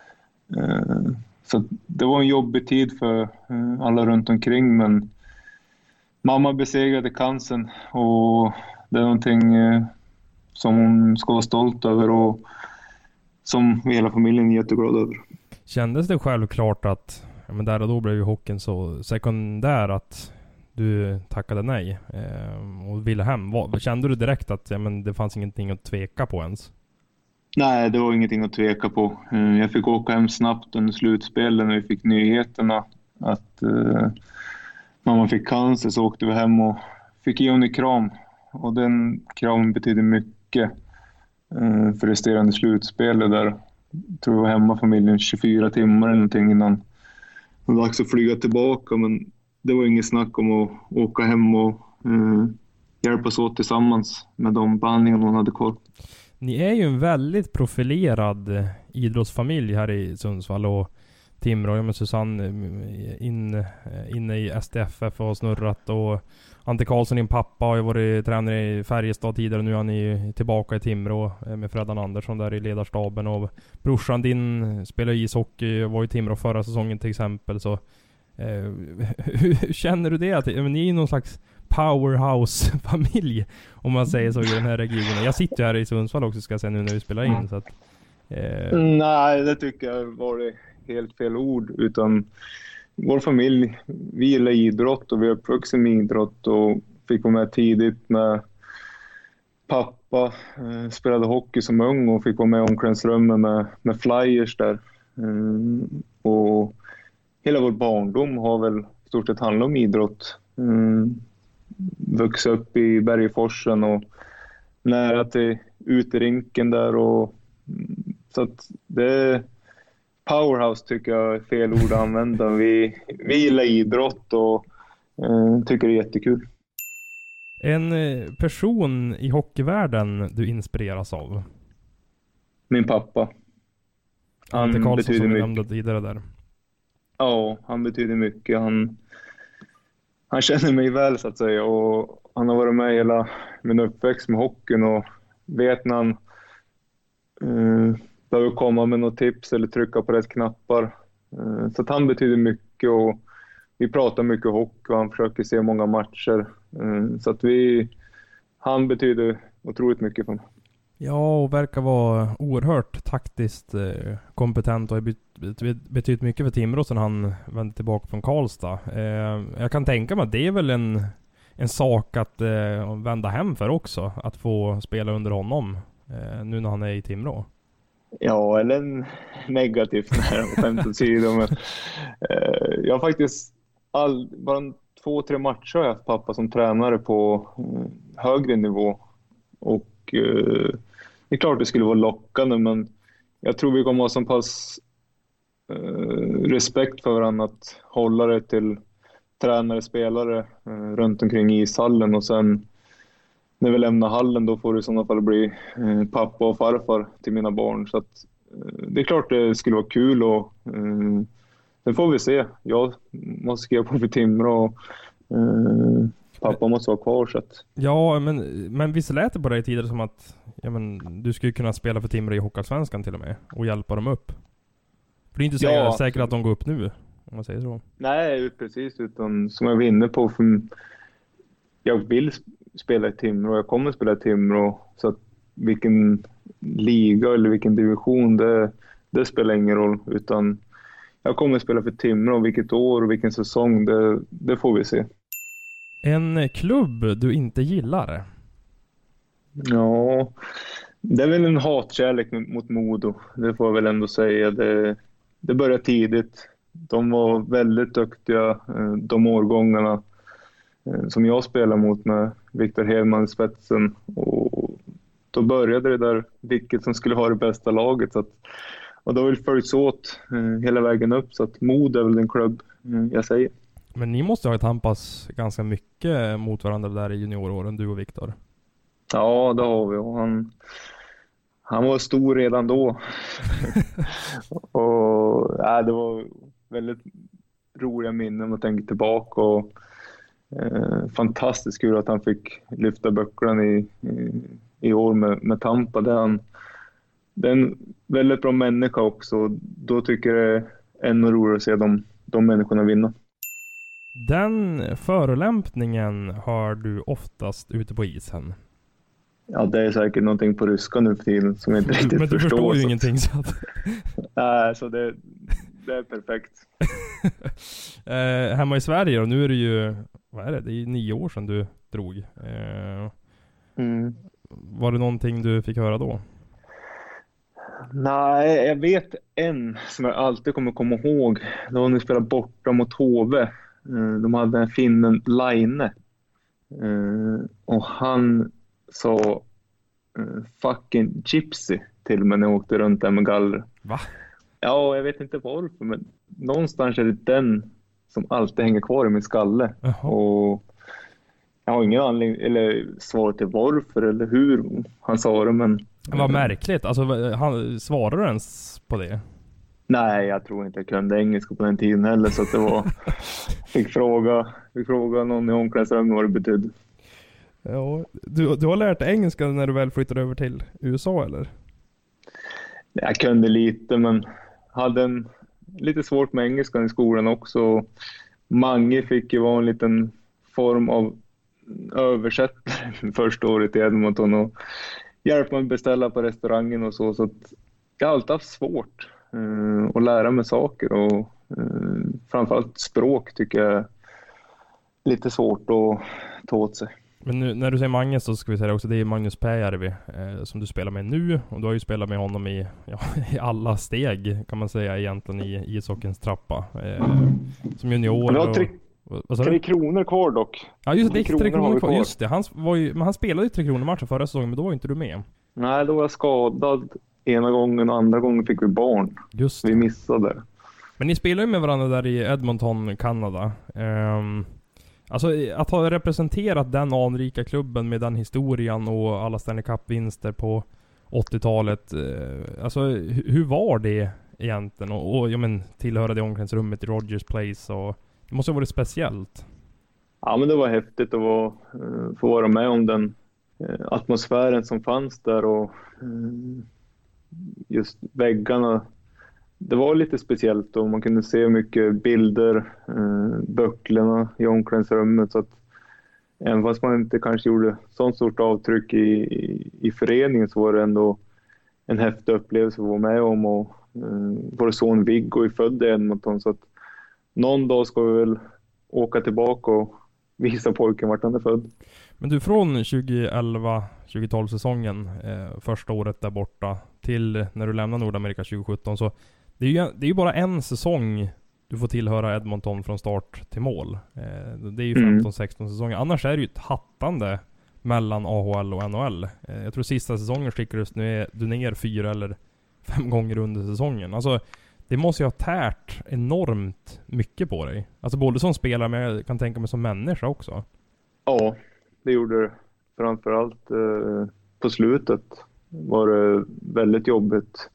Eh, så det var en jobbig tid för eh, alla runt omkring, men mamma besegrade cancern och det är någonting eh, som hon ska vara stolt över och som hela familjen är jätteglad över. Kändes det självklart att, ja, men där och då blev ju hockeyn så sekundär att du tackade nej eh, och ville hem? Vad, kände du direkt att ja, men det fanns ingenting att tveka på ens? Nej, det var ingenting att tveka på. Eh, jag fick åka hem snabbt under slutspelet när vi fick nyheterna att eh, mamma fick cancer, så åkte vi hem och fick ge hon en kram. Och den kramen betyder mycket eh, för resterande slutspelet där. Jag tror vi var hemma familjen tjugofyra timmar eller någonting innan det var dags att flyga tillbaka. Men det var inget snack om att åka hem och eh, hjälpas åt tillsammans med de behandlingar hon hade kvar. Ni är ju en väldigt profilerad idrottsfamilj här i Sundsvall och Timrå. Jag med Susanne in, inne i S D F F och har snurrat och Ante Karlsson, din pappa, har ju varit tränare i Färjestad tidigare. Nu är han ju tillbaka i Timrå med Fredan Andersson där i ledarstaben. Och brorsan din spelar ishockey, var i Timrå förra säsongen till exempel. Så eh, hur känner du det? Att, men ni är någon slags powerhouse-familj om man säger så i den här regionen. Jag sitter här i Sundsvall också ska jag säga nu när vi spelar in. Så att, eh. Nej, det tycker jag var det helt fel ord. Utan vår familj, vi gillar idrott och vi har uppvuxit med idrott och fick vara med tidigt när pappa eh, spelade hockey som ung och fick vara med i omklädningsrummet med, med flyers där. Mm, och hela vår barndom har väl stort sett handlat om idrott. Mm, vuxit upp i Bergeforsen och nära till uterinken där. Och, så att det powerhouse tycker jag är fel ord att använda. Vi, vi gillar idrott och eh, tycker det är jättekul. En person i hockeyvärlden du inspireras av? Min pappa. Han Ante Karlsson betyder som vi mycket. nämnde tidigare där. Ja, han betyder mycket. Han, han känner mig väl så att säga och han har varit med hela min uppväxt med hockeyn och vet när han eh, behöver komma med något tips eller trycka på rätt knappar. Eh, så att han betyder mycket och vi pratar mycket hockey och han försöker se många matcher. Eh, så att vi, han betyder otroligt mycket för mig. Ja, och verkar vara oerhört taktiskt eh, kompetent och har bet- betytt mycket för Timrå sedan han vände tillbaka från Karlstad. Eh, jag kan tänka mig att det är väl en, en sak att eh, vända hem för också. Att få spela under honom eh, nu när han är i Timrå. Ja, eller en negativt när skämt åsido. Men eh, jag har faktiskt all, bara en, två, tre matcher har jag haft pappa som tränare på eh, högre nivå. Och eh, det är klart det skulle vara lockande, men jag tror vi kommer ha så pass eh, respekt för varandra att hålla det till tränare, spelare eh, runt omkring ishallen. Och sen när vi lämnar hallen då får det i sådana fall bli eh, pappa och farfar till mina barn. Så att, eh, det är klart det skulle vara kul och eh, det får vi se. Jag måste skriva på för Timrå och eh, pappa måste vara kvar. Så att... Ja, men, men visst lät det på dig tidigare som att ja, men, du skulle kunna spela för Timrå i Hockeyallsvenskan till och med och hjälpa dem upp. För det är inte säkert, ja, säkert att de går upp nu, om man säger så. Nej, precis. Utan som jag var inne på, för jag vill spela i Timrå och jag kommer spela i Timrå. Så att vilken liga eller vilken division, det, det spelar ingen roll. Utan jag kommer spela för Timrå, vilket år och vilken säsong, det, det får vi se. En klubb du inte gillar? Ja, det är väl en hatkärlek mot Modo. Det får jag väl ändå säga. Det, det började tidigt. De var väldigt duktiga, de årgångarna som jag spelar mot med Victor Hedman i spetsen. Och då började det där vilket som skulle vara det bästa laget. Så att, och då har vi följts åt eh, hela vägen upp, så att Mod är väl den klubb eh, jag säger. Men ni måste ha tampas ganska mycket mot varandra där i junioråren, du och Viktor. Ja, det har vi. Och han, han var stor redan då. och ja, det var väldigt roliga minnen om att tänka tillbaka. Och, eh, fantastiskt kul att han fick lyfta böcklan i, i, i år med, med Tampa. Det är, han, det är en väldigt bra människa också. Då tycker jag det är ännu roligare att se de, de människorna vinna. Den förolämpningen hör du oftast ute på isen. Ja, det är säkert någonting på ryska nu för tiden som jag inte riktigt Men du förstår. förstår ju så. ingenting så att... Nej, så det, det är perfekt. eh, hemma i Sverige då, nu är det ju, vad är det? Det är ju nio år sedan du drog. Eh, Mm. Var det någonting du fick höra då? Nej, jag vet en som jag alltid kommer komma ihåg. Det var när vi spelade borta mot H V. Eh, De hade en finnen Line. Eh, Och han sa eh, fucking gypsy till mig när jag åkte runt där med galler. Va? Ja, jag vet inte varför, men någonstans är det den som alltid hänger kvar i min skalle. Jaha. Och jag har ingen anledning eller svar till varför eller hur han sa det, men... Vad märkligt. Alltså, han, svarade du ens på det? Nej, jag tror inte jag kunde engelska på den tiden heller, så att det var... fick fråga, fick fråga någon i omklädningsrummet vad det betydde. Ja, du, du har lärt engelska när du väl flyttade över till U S A, eller? Jag kunde lite, men hade en, lite svårt med engelskan i skolan också. Mange fick ju vara en liten form av översättare första året i Edmonton och hjälpa mig beställa på restaurangen och så. Så att jag har alltid haft svårt eh, att lära mig saker, och eh, framförallt språk tycker jag är lite svårt att ta åt sig. Men nu, när du säger Mange så ska vi säga också, det är Magnus Pääjärvi eh, som du spelar med nu, och du har ju spelat med honom i, ja, i alla steg kan man säga egentligen i ishockeyns trappa. Eh, som junior. Det var tre, och, vad sa du? tre kronor kvar dock. Ja just det, tre, tre kronor kvar. kvar. Just det, han var ju, men han spelade ju tre kronor matchen förra säsongen, men då var inte du med. Nej, då var jag skadad ena gången och andra gången fick vi barn. Just det. Vi missade. Men ni spelar ju med varandra där i Edmonton, Kanada. Um, alltså att ha representerat den anrika klubben med den historien och alla Stanley Cup-vinster på åttiotalet. Uh, alltså hur, hur var det egentligen? Och, och ja, men, tillhöra det omklädningsrummet i Rogers Place. Och, det måste ha varit speciellt. Ja, men det var häftigt att vara, uh, få vara med om den uh, atmosfären som fanns där, och uh, just väggarna. Det var lite speciellt och man kunde se mycket bilder, uh, böcklorna i omklädningsrummet, så att även fast man inte kanske gjorde sånt stort avtryck i, i, i föreningen, så var det ändå en häftig upplevelse att vara med om, och uh, vår son Viggo är född i Edmonton, så att någon dag ska vi väl åka tillbaka och visa pojken vart han är född. Men du, från tjugoelva tjugotolv säsongen, eh, första året där borta, till när du lämnar Nordamerika tjugosjutton, så det är ju, det är ju bara en säsong du får tillhöra Edmonton från start till mål. Eh, det är ju femton sexton säsonger. Annars är det ju ett hattande mellan A H L och N H L. Eh, jag tror sista säsongen skickades nu du ner fyra eller fem gånger under säsongen. Alltså det måste ju ha tärt enormt mycket på dig. Alltså både som spelare, men jag kan tänka mig som människa också. Ja, det gjorde det. Framförallt eh, på slutet var det väldigt jobbigt.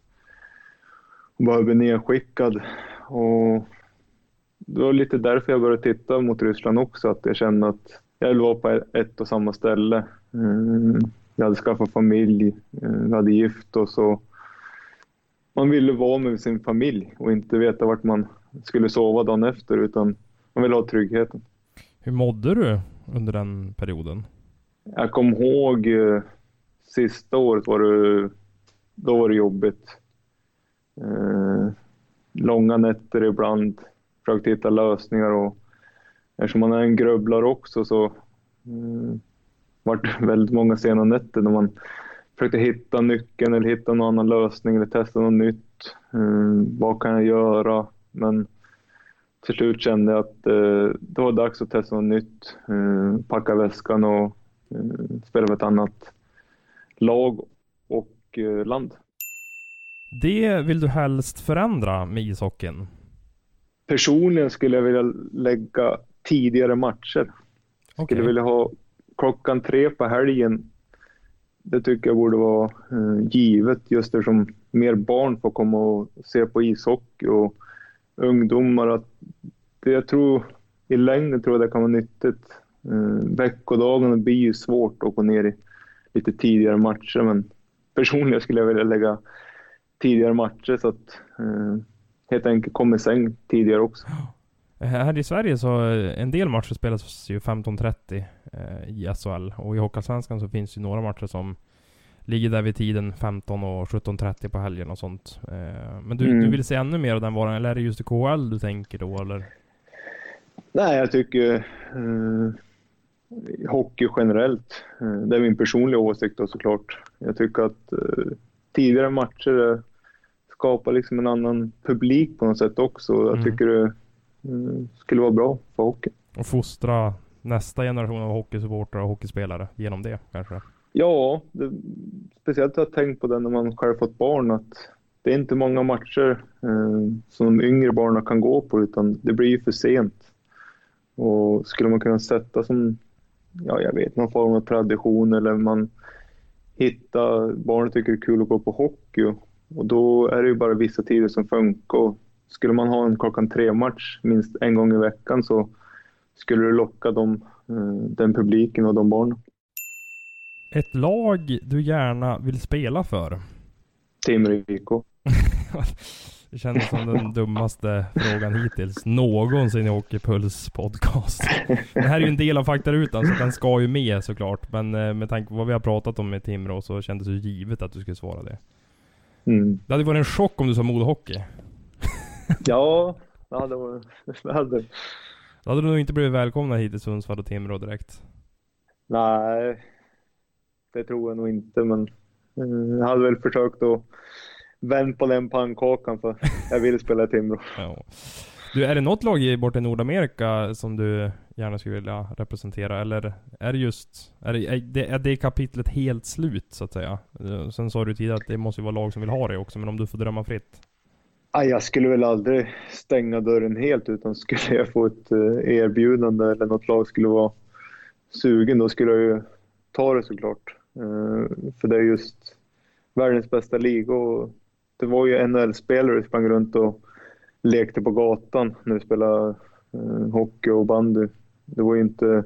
Bara bli nedskickad. Och det var lite därför jag började titta mot Ryssland också. Att jag kände att jag ville vara på ett och samma ställe. Eh, jag hade skaffat familj. Eh, jag hade gift och så. Man ville vara med sin familj och inte veta vart man skulle sova dagen efter, utan man ville ha tryggheten. Hur mådde du under den perioden? Jag kom ihåg eh, sista året var det, då var det jobbigt. Eh, långa nätter ibland, försökte hitta lösningar, och eftersom man är en grubblare också så eh, var det väldigt många sena nätter när man försökte hitta nyckeln eller hitta någon annan lösning eller testa något nytt. Eh, vad kan jag göra? Men till slut kände jag att eh, det var dags att testa något nytt. Eh, packa väskan och eh, spela med ett annat lag och eh, land. Det vill du helst förändra med ishockeyn? Personligen skulle jag vilja lägga tidigare matcher. Okay. Skulle vilja ha klockan tre på helgen. Det tycker jag borde vara eh, givet, just eftersom mer barn får komma och se på ishockey och ungdomar. Att det, jag tror i längden tror jag det kan vara nyttigt. Eh, veckodagarna blir ju svårt att gå ner i lite tidigare matcher, men personligen skulle jag vilja lägga tidigare matcher så att eh, helt enkelt kommer säng tidigare också. Här i Sverige så en del matcher spelas ju femton trettio eh, i S H L, och i Hockeyallsvenskan så finns ju några matcher som ligger där vid tiden femton och sjutton trettio på helgen och sånt. Eh, men du, mm. du vill se ännu mer av den varan, eller är det just i K H L du tänker då, eller? Nej, jag tycker eh, hockey generellt. Eh, det är min personliga åsikt då, såklart. Jag tycker att eh, tidigare matcher eh, skapar liksom en annan publik på något sätt också. Jag mm. tycker det eh, skulle vara bra för hockey. Och fostra nästa generation av hockeysupportrar och hockeyspelare genom det kanske? Ja, det, speciellt har jag tänkt på det när man själv fått barn, att det är inte många matcher eh, som de yngre barnen kan gå på, utan det blir ju för sent. Och skulle man kunna sätta som, ja jag vet, någon form av tradition, eller man hittar, barnen tycker det är kul att gå på hockey, och då är det ju bara vissa tider som funkar. Och skulle man ha en klockan tre match minst en gång i veckan, så skulle det locka dem, eh, den publiken och de barnen. Ett lag du gärna vill spela för? Timrå. Det känns som den dummaste frågan hittills någonsin i Hockeypuls podcast. Det här är ju en del av faktarutan, så den ska ju med såklart. Men med tanke på vad vi har pratat om med Timrå så kändes det givet att du skulle svara det. Mm. Det hade varit en chock om du sa Modohockey. Ja, det hade varit. Det hade. Då hade du nog inte blivit välkomna hit i Sundsvall och Timrå direkt. Nej, det tror jag nog inte, men eh, jag hade väl försökt att vända på den pannkakan, för jag vill spela i Timrå. Ja. Du, är det något lag i bort i Nordamerika som du gärna skulle vilja representera, eller är det just är det, är det, är det kapitlet helt slut så att säga? Sen sa du tidigare att det måste ju vara lag som vill ha det också, men om du får drömma fritt. Ah, jag skulle väl aldrig stänga dörren helt, utan skulle jag få ett erbjudande eller något lag skulle vara sugen, då skulle jag ju ta det såklart. För det är just världens bästa liga, och det var ju N H L-spelare som sprang runt och lekte på gatan när vi spelade hockey och bandy. Det var ju inte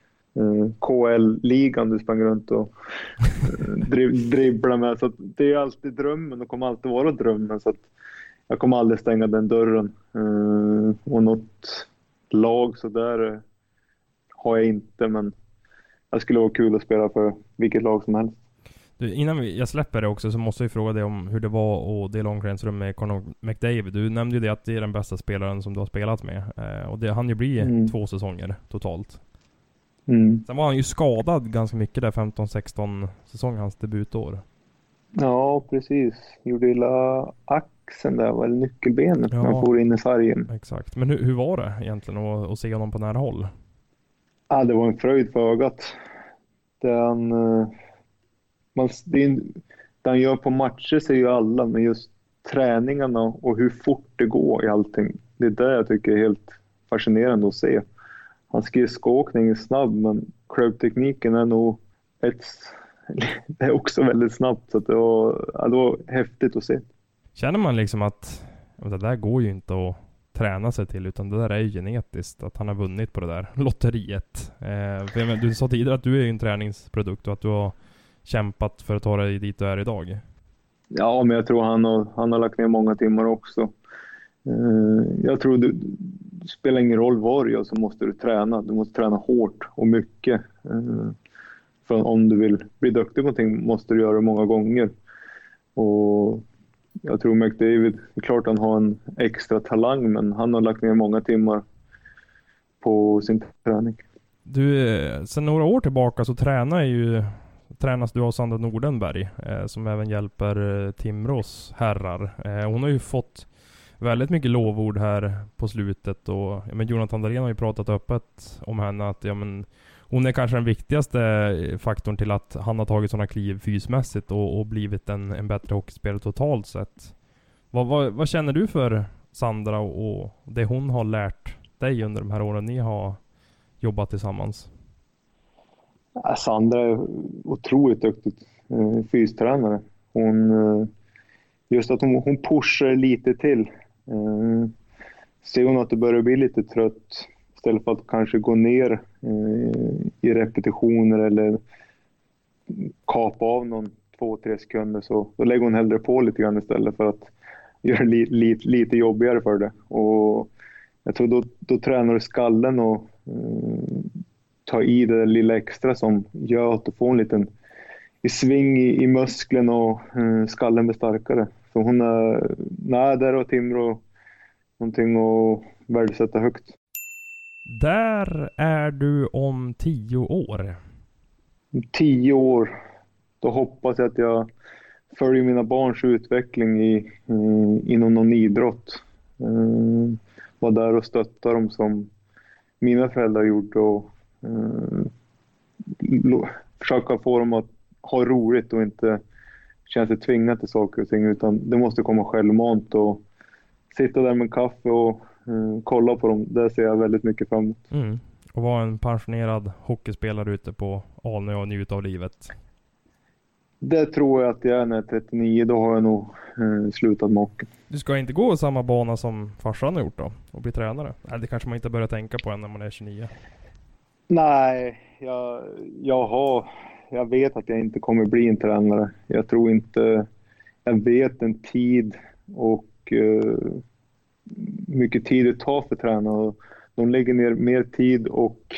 K L-ligan du sprang runt och dribblade med, så att det är alltid drömmen och kommer alltid vara drömmen, så att jag kommer aldrig stänga den dörren. Och något lag så där har jag inte, men det skulle vara kul att spela för vilket lag som helst. Du, innan vi, jag släpper det också, så måste jag fråga dig om hur det var att dela omklädningsrum med Connor McDavid. Du nämnde ju det att det är den bästa spelaren som du har spelat med. Eh, och det hann ju bli mm. två säsonger totalt. Mm. Sen var han ju skadad ganska mycket där femton sexton säsong, hans debutår. Ja, precis. Gjorde illa axeln där, var nyckelbenet ja, när han får in i sargen. Exakt. Men hur, hur var det egentligen att, att se honom på nära håll? Ja, det var en fröjd för ögat. Det han, man, det, det han gör på matcher ser ju alla, men just träningarna och hur fort det går i allting, det är det jag tycker är helt fascinerande att se. Hans skridskoåkning är snabb, men klubbtekniken är nog ett, det är också väldigt snabbt, så att det, var, ja, det var häftigt att se. Känner man liksom att det där går ju inte att träna sig till, utan det där är ju genetiskt, att han har vunnit på det där lotteriet. Eh, för men, du sa tidigare att du är ju en träningsprodukt och att du har kämpat för att ta dig dit du är idag. Ja, men jag tror han har, han har lagt ner många timmar också. Eh, jag tror det, det spelar ingen roll var du gör, så måste du träna. Du måste träna hårt och mycket. Eh, för om du vill bli duktig på någonting måste du göra det många gånger. Och jag tror McDavid, det är klart han har en extra talang, men han har lagt ner många timmar på sin träning. Du, sen några år tillbaka så tränar ju tränas du av Sandra Nordenberg eh, som även hjälper eh, Timrås herrar. Eh, hon har ju fått väldigt mycket lovord här på slutet, och ja, men Jonathan Dahlén har ju pratat öppet om henne att ja, men hon är kanske den viktigaste faktorn till att han har tagit sådana kliv fysmässigt och, och blivit en, en bättre hockeyspelare totalt sett. Vad, vad, vad känner du för Sandra och, och det hon har lärt dig under de här åren ni har jobbat tillsammans? Ja, Sandra är otroligt duktig eh, fystränare. Hon, eh, just att hon, hon pushar lite till. Eh, ser hon att det börjar bli lite trött, istället för att kanske gå ner eh, i repetitioner eller kapa av någon två, tre sekunder, så då lägger hon hellre på lite grann istället för att göra li, li, lite jobbigare för det. Och jag tror då, då tränar du skallen och eh, tar i det lilla extra som gör att du får en liten i sving i, i musklen och eh, skallen blir starkare. Så hon är, nej, där och Timrå någonting att värdesätta högt. Där är du om tio år. Tio år. Då hoppas jag att jag följer mina barns utveckling i, i, inom någon idrott. Uh, var där och stöttar dem som mina föräldrar gjorde och uh, lo, försöka få dem att ha roligt och inte känna sig tvingad till saker och ting, utan det måste komma självmant och sitta där med kaffe och uh, kolla på dem. Det ser jag väldigt mycket fram emot. Mm. Och vara en pensionerad hockeyspelare ute på Alnö och njuta av livet. Det tror jag att jag är när jag är trettionio. Då har jag nog uh, slutat med hockey. Du ska inte gå samma bana som farsan har gjort då? Och bli tränare? Nej, det kanske man inte börjar tänka på än när man är tjugonio. Nej, jag, jag har... Jag vet att jag inte kommer bli en tränare. Jag tror inte... Jag vet en tid och uh, mycket tid det tar för tränare. De lägger ner mer tid och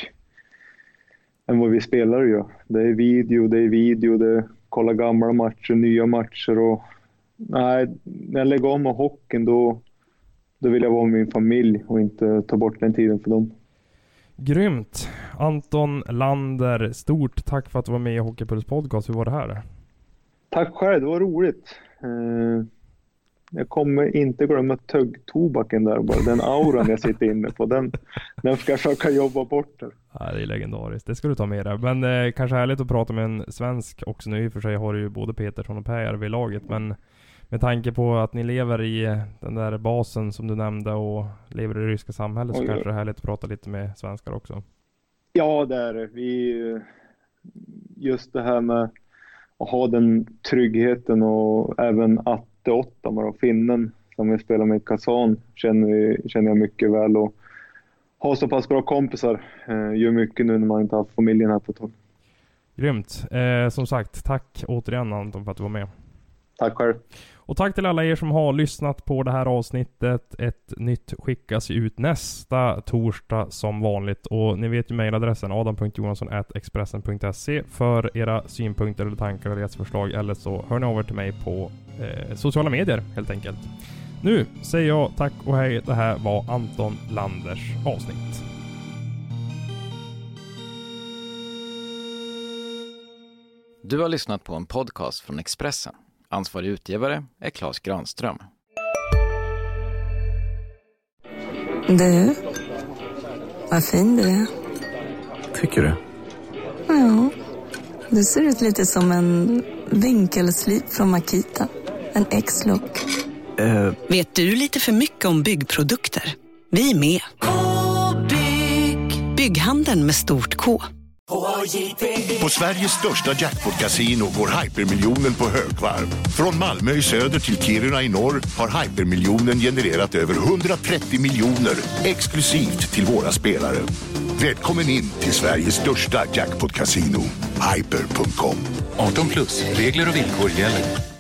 än vad vi spelare gör. Det är video, det är video, det är kolla gamla matcher, nya matcher och nej, när jag lägger om med hockeyn då, då vill jag vara med min familj och inte ta bort den tiden för dem. Grymt. Anton Lander, stort tack för att du var med i Hockeypuls podcast. Hur var det här? Tack själv, det var roligt. Eh, jag kommer inte glömma tuggtobaken där bara. Den auran jag sitter inne på, den, den ska jag försöka jobba bort där. Ja, det är legendariskt. Det ska du ta med dig. Men eh, kanske härligt att prata med en svensk också nu. I och för sig har du ju både Petersson och Per vid laget. Men med tanke på att ni lever i den där basen som du nämnde och lever i det ryska samhället, så Oj, kanske det är härligt att prata lite med svenskar också. Ja, det är det. Vi, just det här med att ha den tryggheten och även Atte Ottama och finnen som vi spelar med i Kazan känner, vi, känner jag mycket väl. Och ha så pass bra kompisar eh, gör mycket nu när man inte har familjen här på ett tag. Grymt. Eh, som sagt, tack återigen Anton för att du var med. Tack själv. Och tack till alla er som har lyssnat på det här avsnittet. Ett nytt skickas ut nästa torsdag som vanligt. Och ni vet ju mejladressen adam punkt jonasson at expressen punkt se för era synpunkter eller tankar eller gästförslag. Eller så hör ni över till mig på eh, sociala medier helt enkelt. Nu säger jag tack och hej. Det här var Anton Landers avsnitt. Du har lyssnat på en podcast från Expressen. Ansvarig utgivare är Claes Granström. Du, vad fin du är. Tycker du? Ja, du ser ut lite som en vinkelslip från Makita. En X-look. Uh. Vet du lite för mycket om byggprodukter? Vi är med. K-bygg. Bygghandeln med stort K. På Sveriges största jackpot-casino går hypermiljonen på högvarv. Från Malmö i söder till Kiruna i norr har hypermiljonen genererat över hundratrettio miljoner exklusivt till våra spelare. Välkommen in till Sveriges största jackpot-casino, hyper punkt com. arton plus, regler och villkor gäller.